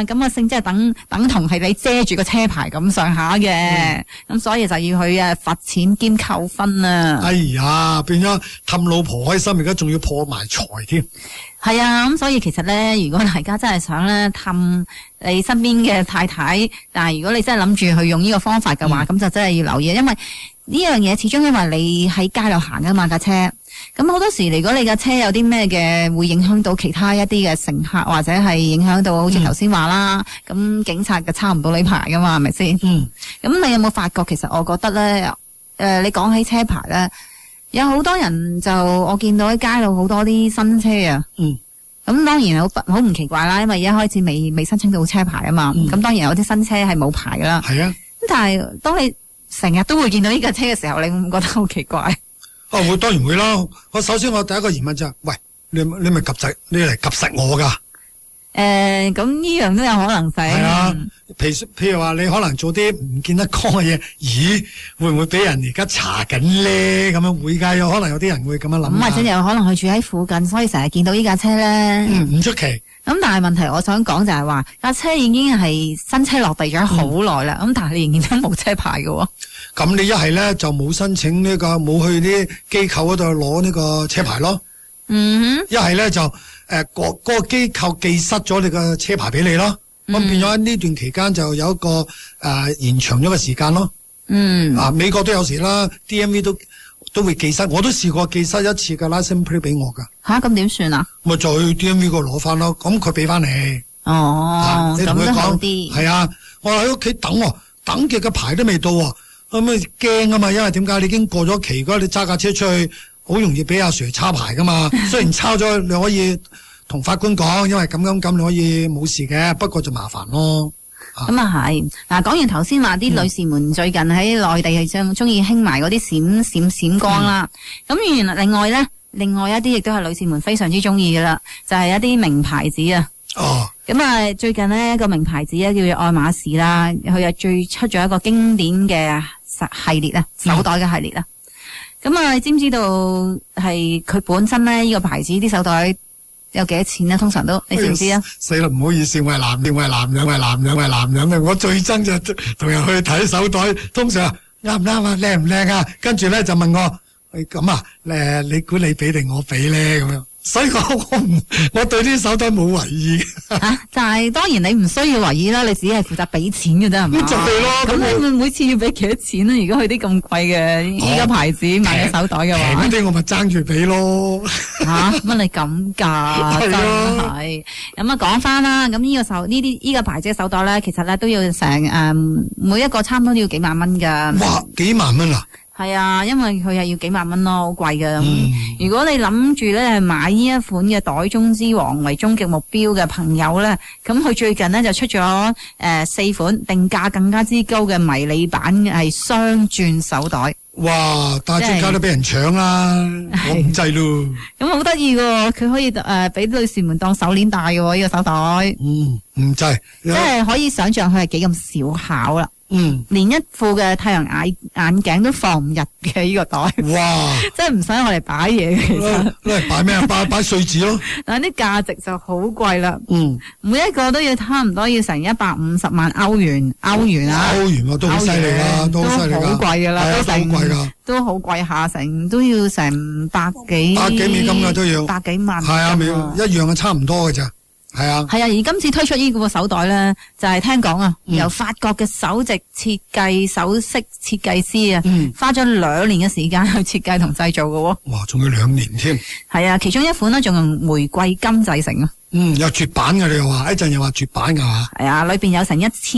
嘛，咁個性質係等同係你遮住個車牌咁上下嘅，咁所以就要去罰錢兼扣分啊！ 哎呀，變咗氹老婆開心，而家仲要破埋財添。 係啊，咁所以其實咧，如果大家真係想咧氹你身邊嘅太太，但係如果你真係諗住去用呢個方法嘅話，咁就真係要留意，因為呢樣嘢始終因為你喺街度行噶嘛架車，咁好多時如果你架車有啲咩嘅會影響到其他一啲嘅乘客，或者係影響到好似頭先話啦，咁警察嘅抄唔到你牌噶嘛，係咪先？咁你有冇發覺其實我覺得咧，你講起車牌咧，有好多人就我見到喺街度好多啲新車啊，咁當然好唔奇怪啦，因為一開始未申請到車牌啊嘛，咁當然有啲新車係冇牌噶啦，係啊，咁但係當你成日都會見到呢架車嘅時候，你會唔會覺得好奇怪？ 會，當然會啦。首先我第一個疑問就係，喂，你咪你嚟及實我噶？ 咁呢樣都有可能性。係啊，譬如話你可能做啲唔見得光嘅嘢，咦，會唔會俾人而家查緊咧？咁樣會㗎，有可能有啲人會咁樣諗。咁或者有可能佢住喺附近，所以成日見到呢架車咧。唔出奇。咁但係問題，我想講就係話架車已經係新車落地咗好耐啦，咁但係你仍然都冇車牌嘅喎。咁你一係咧就冇申請呢個，冇去啲機構嗰度攞呢個車牌咯。一係咧就嗰個機構寄失咗你個車牌俾你咯。咁變咗呢段期間就有一個延長咗個時間咯。美國都有時啦 ，DMV 都會寄失，我都試過寄失一次嘅 license plate 俾我噶。吓，咁點算啊？咪再去 DMV 嗰度攞翻咯，咁佢俾翻你。哦，咁都好啲。係啊，我喺屋企等極個牌都未到啊，咁咪驚啊嘛，因為點解你已經過咗期，如果你揸架車出去，好容易俾阿 Sir 抄牌噶嘛。雖然抄咗，你可以同法官講，因為咁你可以冇事嘅，不過就麻煩咯。咁啊係，嗱，講完頭先話啲女士們最近喺內地係中意興埋嗰啲閃光啦，咁原來另外一啲亦都係女士們非常之中意噶啦，就係一啲名牌子啊。哦，咁啊最近呢一個名牌子咧叫做愛馬仕啦，佢又最出咗一個經典嘅系列啊，手袋嘅系列啊。咁啊，你知唔知道係佢本身咧呢個牌子啲手袋有幾多錢咧？通常都你知唔知啊？死啦，唔好意思，我係男人，我最憎就同人去睇手袋，通常啱唔啱啊，靚唔靚啊？跟住咧就問我，咁啊，你估你俾定我俾咧咁樣？所以我對啲手袋冇為意。但係當然你唔需要為意啦，你只係負責俾錢嘅啫，係嘛？咁就係咯。咁你每次要俾幾多錢咧？如果去啲咁貴嘅依家牌子買嘅手袋嘅話，平啲我咪爭住俾咯。乜你咁㗎？真係。咁啊講翻啦，咁呢個牌子嘅手袋咧，其實咧都要成每一個差唔多都要幾萬蚊㗎。哇！幾萬蚊啊！係啊，因為佢係要幾萬蚊咯，好貴嘅。如果你諗住咧買呢一款嘅袋中之王為終極目標嘅朋友咧，咁佢最近咧就出咗4款定價更加之高嘅迷你版係雙鑽手袋。哇！但係出街都俾人搶啦，我唔制咯。咁好得意嘅，佢可以俾女士們當手鏈戴嘅呢個手袋。唔制，即係可以想象佢係幾咁小巧啦。連一副嘅太陽眼鏡都放唔入嘅呢個袋，哇！即係唔使我哋擺嘢嘅，其實攞嚟擺咩啊？擺碎紙咯。但係啲價值就好貴啦。每一個都要差唔多要成150萬歐元啊！歐元啊，都好犀利噶，都好犀利噶，好貴噶啦，都好貴噶，都好貴下，都要成百幾美金噶都要，百幾萬。係啊，一樣嘅差唔多嘅咋。係啊，而今次推出呢個手袋咧，就係聽講啊，由法國嘅首席設計首飾設計師啊，花咗2年嘅時間去設計同製造嘅喎。哇，仲要2年添。係啊，其中一款咧仲用玫瑰金製成啊。有絕版嘅，你又話一陣又話絕版噶嘛？係啊，裏邊有成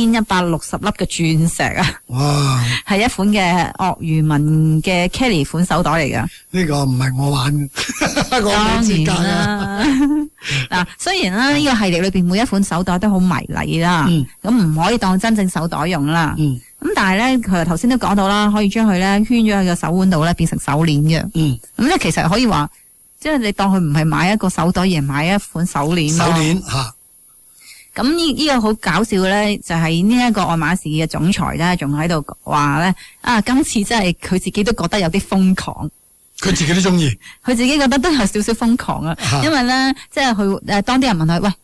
1160粒嘅鑽石啊！哇，係一款嘅鱷魚紋嘅 Kelly 款手袋嚟噶。呢個唔係我玩，我冇設計啊。嗱，雖然咧呢個系列裏邊每一款手袋都好迷你啦，咁唔可以當真正手袋用啦。咁但係咧，佢頭先都講到啦，可以將佢咧圈咗喺個手腕度咧，變成手鏈嘅。咁咧其實可以話。即係你當佢唔係買一個手袋，而係買一款手鏈咯。手鏈吓，咁呢個好搞笑嘅咧，就係呢一個愛馬仕嘅總裁咧，仲喺度話咧，今次真係佢自己都覺得有啲瘋狂。佢自己都中意，佢自己覺得都有少少瘋狂啊。因為咧，即係佢當啲人問佢，喂，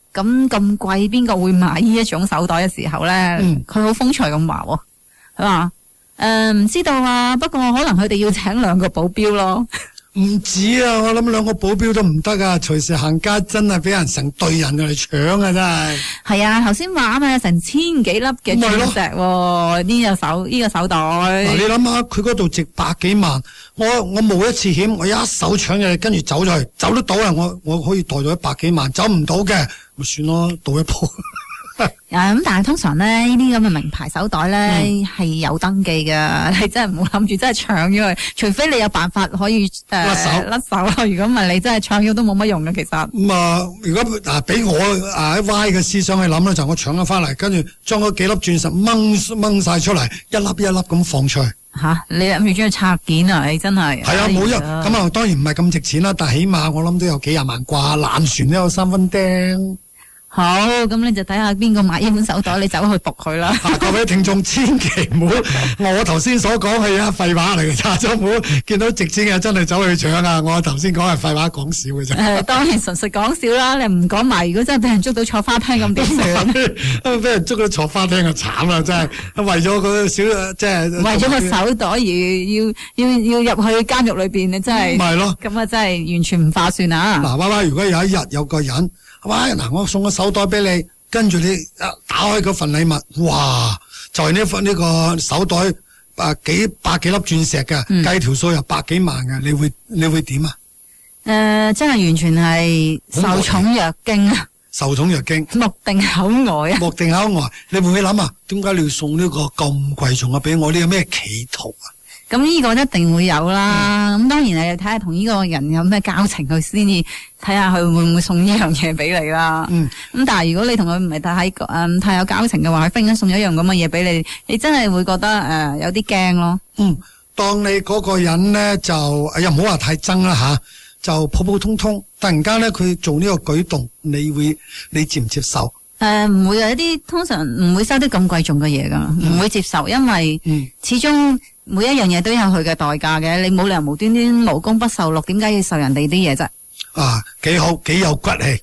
咁貴，邊個會買呢一種手袋嘅時候咧，佢好風趣咁話喎，佢話唔知道啊，不過可能佢哋要請2個保鏢咯。 唔止啊，我諗2個保鏢都唔得啊，隨時行街真係俾人成隊人嚟搶啊，真係。係啊，頭先話啊嘛，成1000幾粒嘅鑽石喎，呢個手袋。 嗱，你諗下，佢嗰度值100幾萬，我冒一次險，我一手搶嘅，跟住走咗去，走得到啊，我可以袋咗100幾萬，走唔到嘅咪算咯，賭一鋪。 咁但係通常咧呢啲咁嘅名牌手袋咧係有登記嘅，你真係唔好諗住真係搶咗佢，除非你有辦法可以甩手咯。如果唔係你真係搶咗都冇乜用嘅，其實。 如果俾我喺歪嘅思想去諗咧，就我搶咗翻嚟，跟住將嗰幾粒鑽石掹晒出嚟，一粒一粒咁放出去。 吓，你諗住將佢拆件啊？你真係。係啊， 冇咁啊，當然唔係咁值錢啦，但係起碼我諗都有幾廿萬啩，爛船都有3分釘。 好，咁你就睇下邊個買呢本手袋，你走去仆佢啦。 各位聽眾千祈唔好，我頭先所講係廢話嚟嘅咋，就唔好見到值錢嘅真係走去搶啊！我頭先講係廢話，講笑嘅啫。 當然純粹講笑啦，你唔講埋，如果真係俾人捉到坐花廳咁點算？ 俾人捉到坐花廳就慘啦，真係為咗個小即係為咗個手袋而要入去監獄裏邊，你真係咪咯？ 咁啊，真係完全唔划算啊！ 嗱，娃娃，如果有一日有個人。喂，嗱，我送個手袋俾你，跟住你打開嗰份禮物，哇，就係呢個手袋百幾粒鑽石嘅，計條數又100幾萬嘅，你會點啊？ 真係完全係受寵若驚啊！ 受寵若驚， 目定口呆啊！ 目定口呆，你會唔會諗啊？點解你要送呢個咁貴重嘅俾我？你有咩企圖啊？ 咁呢個一定會有啦，咁當然你睇下同呢個人有咩交情，佢先至睇下佢會唔會送呢樣嘢俾你啦。咁但係如果你同佢唔係太有交情嘅話，佢忽然間送咗一樣咁嘅嘢俾你，你真係會覺得有啲驚咯。 當你嗰個人咧就又唔好話太憎啦吓，就普普通通，突然間咧佢做呢個舉動，你接唔接受？ 唔會有一啲通常唔會收啲咁貴重嘅嘢噶，唔會接受，因為始終每一樣嘢都有佢嘅代價嘅，你冇理由無端端無功不受祿，點解要受人哋啲嘢啫？ 幾好，幾有骨氣。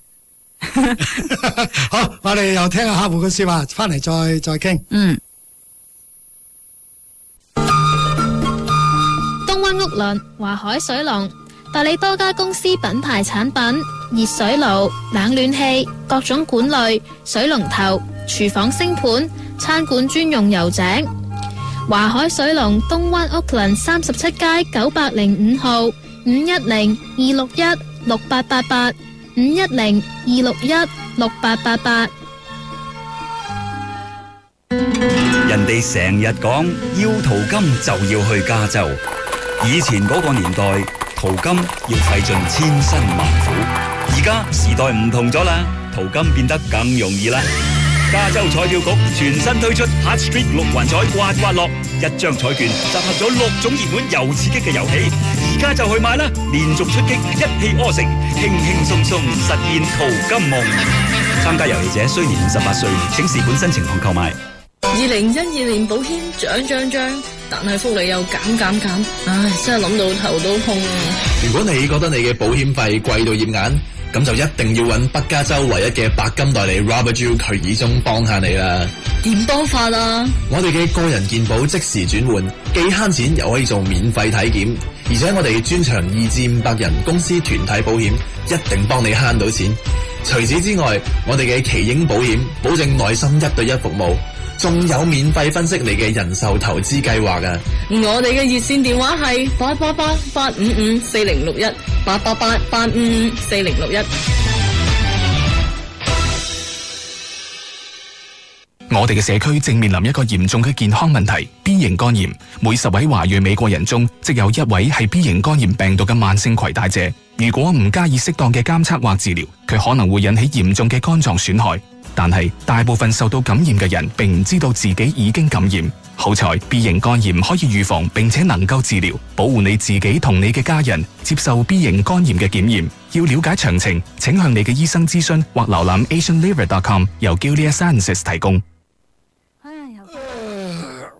好，我哋又聽下客戶嘅說話，翻嚟再傾。 東灣屋崙華海水龍代理多家公司品牌產品，熱水爐、冷暖氣、各種管類、水龍頭、廚房星盤、餐館專用油井。華海水龍東灣屋崙37街905號510-261-6888 510-261-6888。 人哋成日講要淘金就要去加州，以前嗰個年代淘金要費盡千辛萬苦，而家時代唔同咗啦，淘金變得更容易啦。加州彩票局全新推出 Hot Street 6環彩刮刮樂，一張彩券集合咗6種熱門又刺激嘅遊戲，而家就去買啦！連續出擊，一氣呵成，輕輕鬆鬆實現淘金夢。參加遊戲者需年18歲，請視本身情況購買。 2012年保險漲，但係福利又減，唉，真係諗到頭都痛啊！ 如果你覺得你嘅保險費貴到驗眼，咁就一定要揾北加州唯一嘅白金代理 Robert Jill 瞿爾中幫下你啦。 點幫法啊？ 我哋嘅個人健保即時轉換，既慳錢又可以做免費體檢，而且我哋專長2至500人公司團體保險，一定幫你慳到錢。除此之外，我哋嘅奇英保險保證耐心1對1服務，仲有免費分析你嘅人壽投資計劃㗎。 我哋嘅熱線電話係888-855-4061 888-855-4061。 我哋嘅社區正面臨一個嚴重嘅健康問題 ，B 型肝炎。每10位華裔美國人中，即有1位係 B 型肝炎病毒嘅慢性攜帶者。如果唔加以適當嘅監測或治療，佢可能會引起嚴重嘅肝臟損害。但係大部分受到感染嘅人並唔知道自己已經感染。好彩 B 型肝炎可以預防並且能夠治療，保護你自己同你嘅家人。接受 B 型肝炎嘅檢驗，要了解詳情，請向你嘅醫生諮詢或瀏覽 AsianLiver.com， 由 Gilead Sciences 提供。 哇，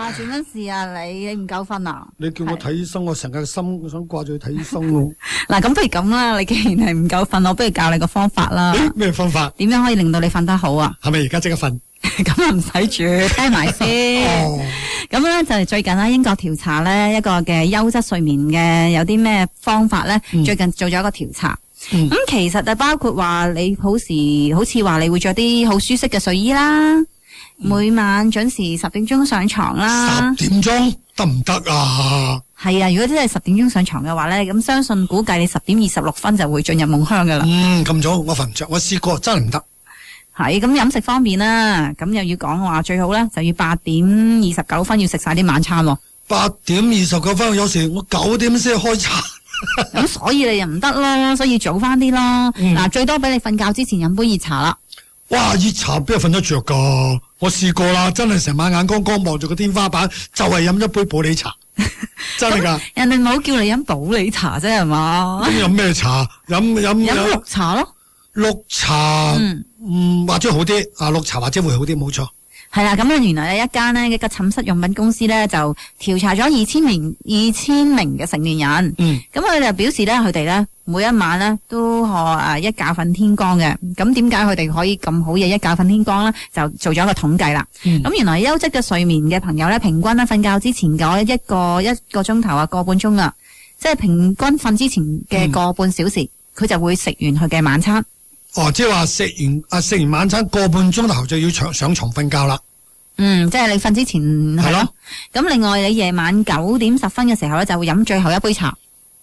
哇，做乜事啊你唔夠瞓啊？ 你叫我睇醫生，我成日心想掛住去睇醫生咯。 嗱，咁不如咁啦，你既然係唔夠瞓，我不如教你個方法啦。 咩方法？ 點樣可以令到你瞓得好啊？ 係咪而家即刻瞓？ 咁啊唔使住，聽埋先。咁咧就係最近咧英國調查咧一個嘅優質睡眠嘅有啲咩方法咧？最近做咗一個調查。咁其實就包括話你好似話你會着啲好舒適嘅睡衣啦，每晚準時10點鐘上床啦。 10點鐘得唔得啊？ 係啊，如果真係10點鐘上床嘅話咧，咁相信估計你10點26分就會進入夢鄉噶啦。 咁早我瞓唔着，我試過真係唔得。 係咁飲食方面啦，咁又要講話最好咧就要8點29分要食晒啲晚餐喎。 8點29分，有時我9點先開茶。 咁所以你又唔得咯，所以早翻啲咯。嗱，最多俾你瞓覺之前飲杯熱茶啦。 哇，熱茶邊有瞓得着噶？我試過啦，真係成晚眼光光望住個天花板，就係飲一杯普洱茶，真係噶。 人哋冇叫你飲普洱茶啫，係嘛？ 咁飲咩茶？飲綠茶咯。 綠茶，或者好啲啊，綠茶或者會好啲，冇錯。 係啦，咁啊，原來一間呢一個寢室用品公司咧就調查咗2000名嘅成年人，咁佢哋就表示咧，佢哋咧每一晚咧都一覺瞓天光嘅。咁點解佢哋可以咁好嘢一覺瞓天光咧？就做咗一個統計啦。咁原來優質嘅睡眠嘅朋友咧，平均咧瞓覺之前嗰一個鐘頭啊，個半鐘啊，即係平均瞓之前嘅個半小時，佢就會食完佢嘅晚餐。 即係話食完晚餐個半鐘頭就要上床瞓覺啦。 即係你瞓之前係咯。咁另外你夜晚9點10分嘅時候咧，就會飲最後一杯茶。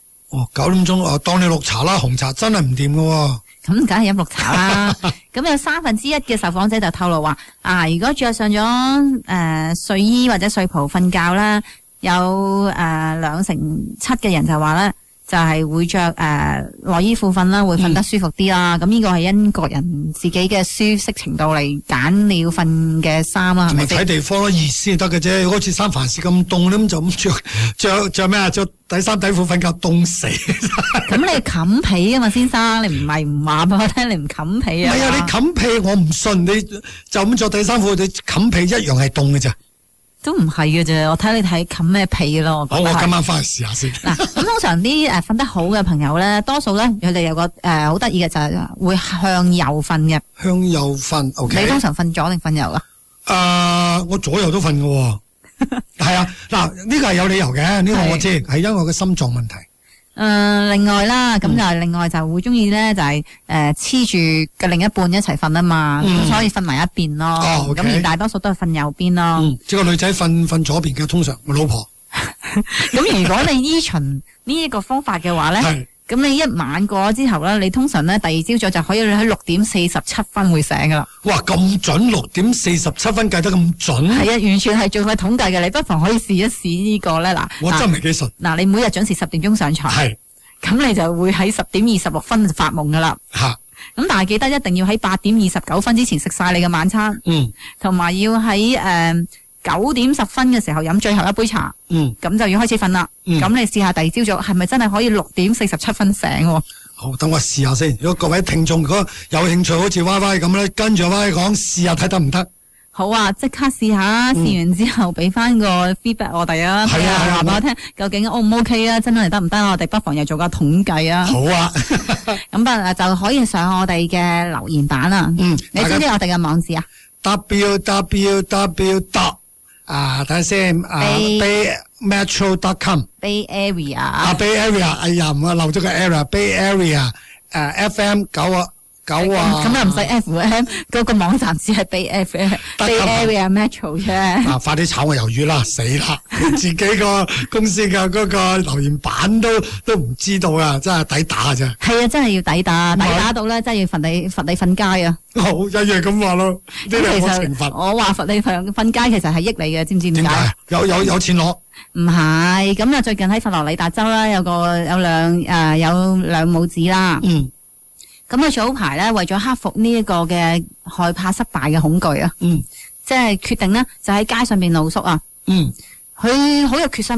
9點鐘當你綠茶啦，紅茶真係唔掂噶。 咁梗係飲綠茶啦。咁有1/3嘅受訪者就透露話，如果着上咗睡衣或者睡袍瞓覺啦，有2/7嘅人就話咧，就係會着內衣褲瞓啦，會瞓得舒服啲啦。咁呢個係因個人自己嘅舒適程度嚟揀你要瞓嘅衫啦。 同埋睇地方咯，熱先得嘅啫。好似三藩市咁凍，咁就咁着咩啊？着底衫底褲瞓覺凍死。 咁你冚被啊嘛，先生，你唔係唔話俾我聽，你唔冚被啊？ 唔係啊，你冚被我唔信，你就咁着底衫褲，你冚被一樣係凍嘅咋。 都唔係嘅啫，我睇你睇冚咩被咯。 我今晚翻去試下先。 嗱，咁通常啲瞓得好嘅朋友咧，多數咧佢哋有個好得意嘅就係會向右瞓嘅。向右瞓 ，OK。你通常瞓左定瞓右啊？ 我左右都瞓嘅。係啊，嗱，呢個係有理由嘅，呢個我知，係因為我嘅心臟問題。另外啦，咁就另外就會中意咧，就係黐住嘅另一半一齊瞓啊嘛，咁所以瞓埋一邊咯。咁而大多數都係瞓右邊咯。即係個女仔瞓左邊嘅，通常我老婆。 咁如果你依循呢一個方法嘅話咧，咁你一晚過咗之後咧，你通常咧第二朝早就可以喺6點47分會醒噶啦。 哇，咁準6點47分計得咁準？ 係啊，完全係做個統計嘅，你不妨可以試一試呢個咧。嗱， 我真係幾信。 嗱，你每日準時10點鐘上床，係，咁你就會喺10點26分就發夢噶啦。吓，咁但係記得一定要喺8點29分之前食晒你嘅晚餐。同埋要喺9點10分嘅時候飲最後一杯茶，咁就要開始瞓啦。咁你試下第二朝早係咪真係可以6點47分醒？ 好，等我試下先。如果各位聽眾如果有興趣，好似 Y Y 咁咧，跟住 Y Y 講，試下睇得唔得？ 好啊，即刻試下，試完之後俾翻個 feedback 我哋啊。係啊，話俾我聽，究竟 O 唔 OK 啊？真係得唔得？我哋不妨又做個統計啊。好啊。咁就可以上我哋嘅留言版啦。你知唔知我哋嘅網址啊 ？www. 睇下先baymetro.com Bay Area Bay Area， 哎呀，唔啊漏咗個 area Bay Area FM 9啊。咁又唔使 FM， 嗰個網站只係Bay Area Metro 啫。 快啲炒我魷魚啦，死啦！自己個公司嘅嗰個留言板都唔知道啊，真係抵打啊！真係。係啊，真係要抵打到咧，真係要罰你瞓街啊！好，一樣咁話咯。呢兩個懲罰，我話罰你瞓街，其實係益你嘅，知唔知點解？有錢攞？唔係，咁啊，最近喺佛羅里達州啦，有兩母子啦。咁佢早排咧，為咗克服呢一個嘅害怕失敗嘅恐懼啊，即係決定咧就喺街上邊露宿啊。佢好有決心噶，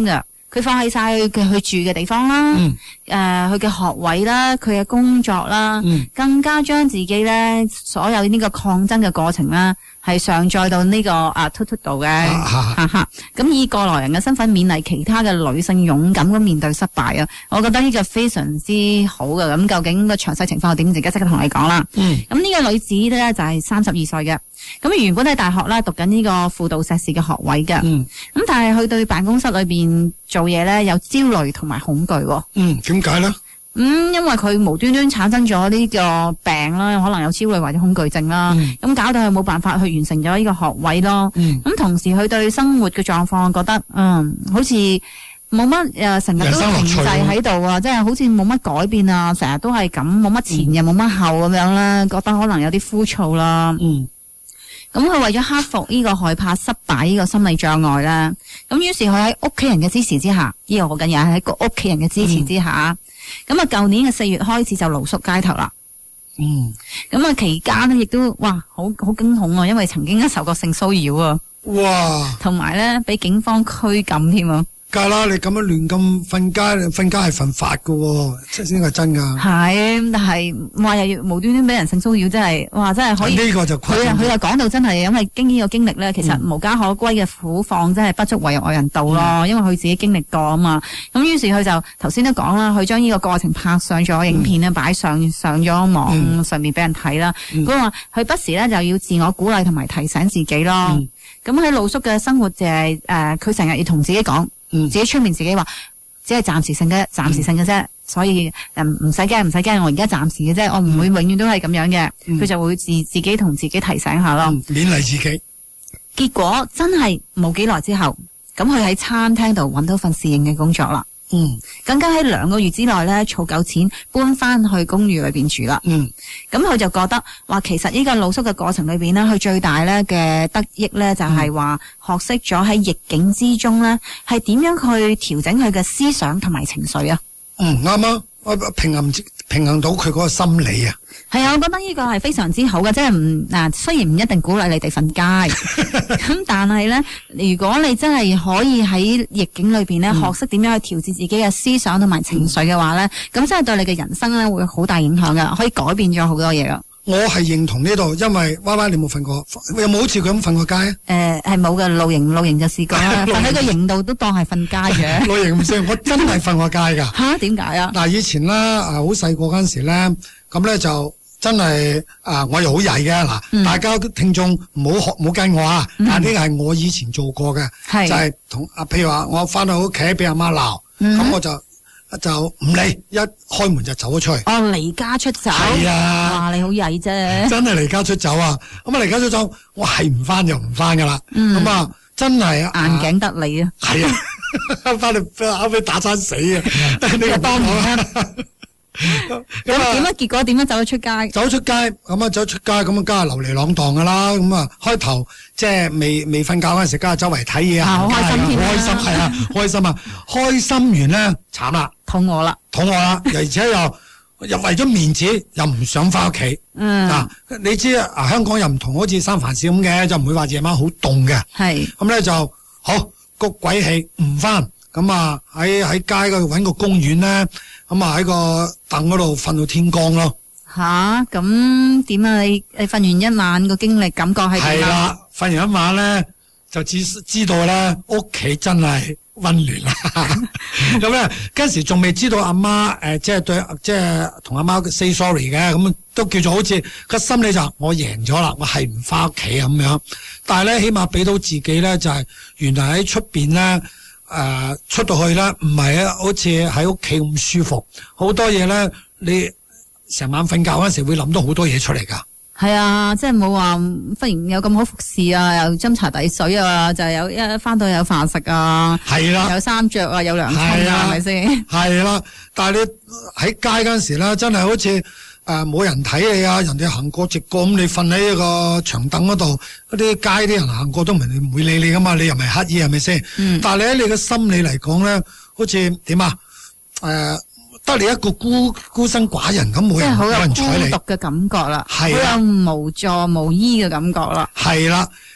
佢放棄晒佢住嘅地方啦，佢嘅學位啦，佢嘅工作啦，更加將自己咧所有呢個抗爭嘅過程啦，係上載到呢個TikTok 度嘅，咁以過來人嘅身份勉勵其他嘅女性勇敢咁面對失敗啊！我覺得呢個非常之好嘅。咁究竟個詳細情況我點？而家即刻同你講啦。咁呢個女子咧就係32歲嘅，咁原本喺大學啦讀緊呢個輔導碩士嘅學位嘅，咁但係佢對辦公室裏邊做嘢咧有焦慮同埋恐懼。 點解咧？ 因為佢無端端產生咗呢個病啦，可能有焦慮或者恐懼症啦，咁搞到佢冇辦法去完成咗呢個學位咯。咁同時佢對生活嘅狀況覺得，好似冇乜成日都停滯喺度啊，即係好似冇乜改變啊，成日都係咁，冇乜前又冇乜後咁樣啦，覺得可能有啲枯燥啦。咁佢為咗克服呢個害怕失敗呢個心理障礙啦，咁於是佢喺屋企人嘅支持之下，呢個好緊要係喺個屋企人嘅支持之下。咁舊年嘅4月開始就露宿街頭啦。咁期間呢亦都好驚恐啊，因為曾經受過性騷擾啊。哇！同埋咧俾警方拘禁添啊。 梗係啦，你咁樣亂咁瞓街係犯法噶，即係先係真噶。係， 但係又要無端端俾人性騷擾，真係可以。呢個就佢又講到真係，因為經呢個經歷咧，其實無家可歸嘅苦況真係不足為外人道咯。因為佢自己經歷過啊嘛。咁於是佢就頭先都講啦，佢將呢個過程拍上咗影片咧，擺上咗網上面俾人睇啦。佢話佢不時咧就要自我鼓勵同埋提醒自己咯。咁喺露宿嘅生活就係佢成日要同自己講。自己催眠自己話，只係暫時性嘅啫，所以唔使驚，我而家暫時嘅啫，我唔會永遠都係咁樣嘅。佢就會自己同自己提醒下咯， 勉勵自己。 結果真係冇幾耐之後，咁佢喺餐廳度搵到份侍應嘅工作啦。更加喺2個月之內咧，儲夠錢搬翻去公寓裏邊住啦。咁佢就覺得話，其實呢個露宿嘅過程裏邊咧，佢最大咧嘅得益咧就係話學識咗喺逆境之中咧，係點樣去調整佢嘅思想同埋情緒啊。 啱啊，平衡到佢嗰個心理啊。 係啊，我覺得呢個係非常之好嘅，即係雖然唔一定鼓勵你哋瞓街，咁但係咧，如果你真係可以喺逆境裏邊咧，學識點樣去調節自己嘅思想同埋情緒嘅話咧，咁真係對你嘅人生咧會好大影響噶，可以改變咗好多嘢噶。 我係認同呢度，因為歪歪你冇瞓過，有冇好似佢咁瞓過街啊？ 係冇嘅，露營就試過啦，瞓喺個營度都當係瞓街嘅。 露營唔算，我真係瞓過街噶。 吓？點解啊？ 嗱，以前啦，好細個嗰陣時咧，咁咧就真係我又好曳嘅嗱，大家聽眾唔好跟我啊，但呢個係我以前做過嘅，就係同譬如話我翻到屋企俾阿媽鬧，咁我就唔理，一開門就走咗出去。 離家出走。係啊，哇，你好曳啫。真係離家出走啊！咁離家出走，我係唔翻就唔翻噶啦。咁真係硬頸得你啊。 係啊，翻嚟後尾打餐死啊！呢個當然啦。咁點啊？ 結果點樣走咗出街？ 走出街咁梗係流離浪蕩噶啦。咁開頭即係未瞓覺嗰陣時，梗係周圍睇嘢啊， 好開心添， 開心係啊，開心啊，開心完咧慘啦， 肚餓啦， 而且又為咗面子又唔想翻屋企。你知香港又唔同，好似三藩市咁嘅，就唔會話夜晚好凍嘅。係咁咧就好谷鬼氣唔翻，咁喺街嗰度搵個公園咧。咁喺個凳嗰度瞓到天光咯。 咁點啊？你瞓完一晚個經歷感覺係點啊？係啦， 瞓完一晚咧就知道咧屋企真係溫暖啦。咁咧嗰時仲未知道阿媽即係同阿媽 say sorry 嘅，咁都叫做好似個心理就我贏咗啦，我係唔翻屋企咁樣。但係咧起碼俾到自己咧就係原來喺出邊咧。出到去啦，唔係好似喺屋企咁舒服，好多嘢咧，你成晚瞓覺嗰陣時會諗到好多嘢出嚟噶。 係啊，即係冇話忽然有咁好服侍啊，又斟茶遞水啊，就有一翻到有飯食啊，係啦，有衫着啊，有涼沖啊，係咪先？係啦，但係你喺街嗰陣時咧，真係好似冇人睇你啊，人哋行過直過咁，你瞓喺一個長凳嗰度，嗰啲街啲人行過都唔會理你噶嘛，你又唔係乞兒係咪先？但係你喺你嘅心理嚟講咧，好似點啊？得你一個孤身寡人咁，冇人睬你，即係好有孤獨嘅感覺啦，係好有無助無依嘅感覺啦。係啦，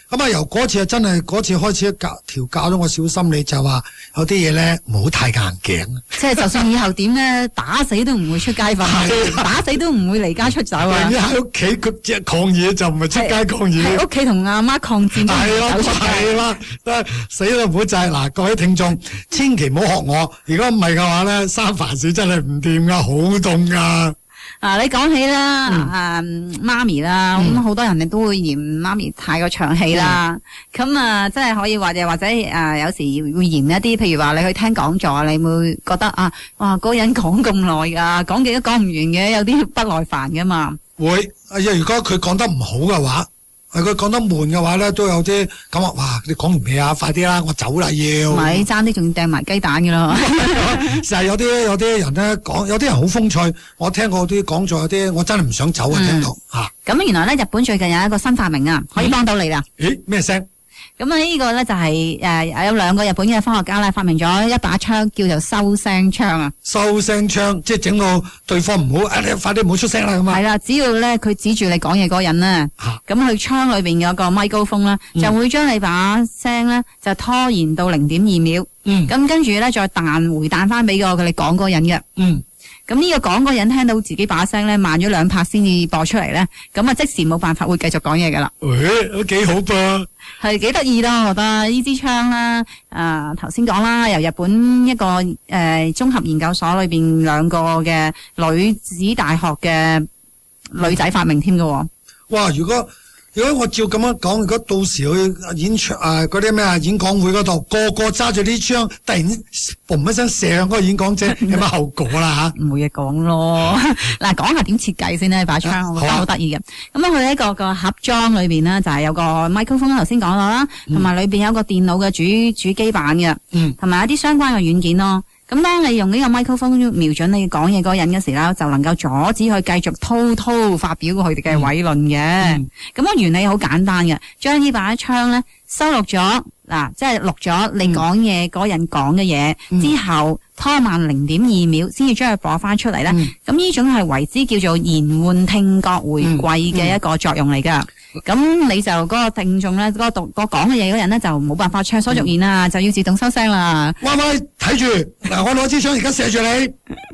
咁啊，由嗰次真係嗰次開始調教咗我小心理，就話有啲嘢咧唔好太硬頸。 即係就算以後點咧，打死都唔會出街瞓，打死都唔會離家出走啊！ 你喺屋企佢只抗議就唔係出街抗議， 喺屋企同阿媽抗戰。 係啦，死都唔好制。嗱，各位聽眾，千祈唔好學我。如果唔係嘅話咧，三藩市真係唔掂噶，好凍噶。 你講起啦，媽咪啦，咁好多人哋都會嫌媽咪太過長氣啦。咁真係可以或者有時會嫌一啲，譬如話你去聽講座，你會覺得哇，嗰個人講咁耐噶，講極都講唔完嘅，有啲不耐煩噶嘛。 會，如果佢講得唔好嘅話。佢講得悶嘅話咧，都有啲咁話，哇！你講完未啊？快啲啦，我走啦要。 唔係爭啲，仲要掟埋雞蛋嘅咯。 成日有啲人咧講，有啲人好風趣。我聽過啲講座，有啲我真係唔想走啊！聽到嚇。咁原來咧，日本最近有一個新發明啊，可以幫到你啦。 咦？咩聲？ 咁呢個咧就係有兩個日本嘅科學家咧發明咗一把槍，叫做收聲槍啊！ 收聲槍即係整到對方唔好，你快啲唔好出聲啦咁啊！ 係啦，只要咧佢指住你講嘢嗰個人咧，咁佢槍裏邊有個咪高峰啦，就會將你把聲咧就拖延到0.2秒。咁跟住咧再回彈翻俾佢哋講嗰個人嘅。咁呢個講嗰人聽到自己把聲咧慢咗2拍先至播出嚟咧，咁即時冇辦法會繼續講嘢噶啦。 都幾好噃， 係幾得意咯，我覺得呢支槍啦，頭先講啦，由日本一個綜合研究所裏邊2個嘅女子大學嘅女仔發明添㗎喎。 哇！如果我照咁樣講，如果到時去演唱嗰啲咩演講會嗰度，個個揸住啲槍，突然嘣一聲射向嗰個演講者，有乜後果啦嚇？ 唔會嘢講咯。嗱，講下點設計先呢把槍我覺得好得意嘅。咁佢喺個盒裝裏邊呢，就係有個麥克風，頭先講到啦，同埋裏邊有個電腦嘅主機板嘅，同埋一啲相關嘅軟件咯。咁當你用呢個麥克風瞄準你講嘢嗰個人嘅時啦，就能夠阻止佢繼續滔滔發表佢哋嘅偉論嘅。咁個原理好簡單嘅，將呢把槍咧收錄咗，即係錄咗你講嘢嗰人講嘅嘢之後，拖慢0.2秒先至將佢播翻出嚟咧。咁呢種係為之叫做延緩聽覺回饋嘅一個作用嚟噶。咁你就嗰個聽眾咧，嗰個講嘅嘢嗰人咧就冇辦法暢所欲言啦，就要自動收聲啦。 喂，睇住嗱，我攞支槍而家射住你。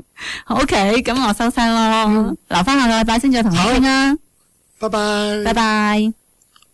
OK， 咁我收聲咯，留翻下個禮拜先再同你傾啦。 拜拜。 拜拜。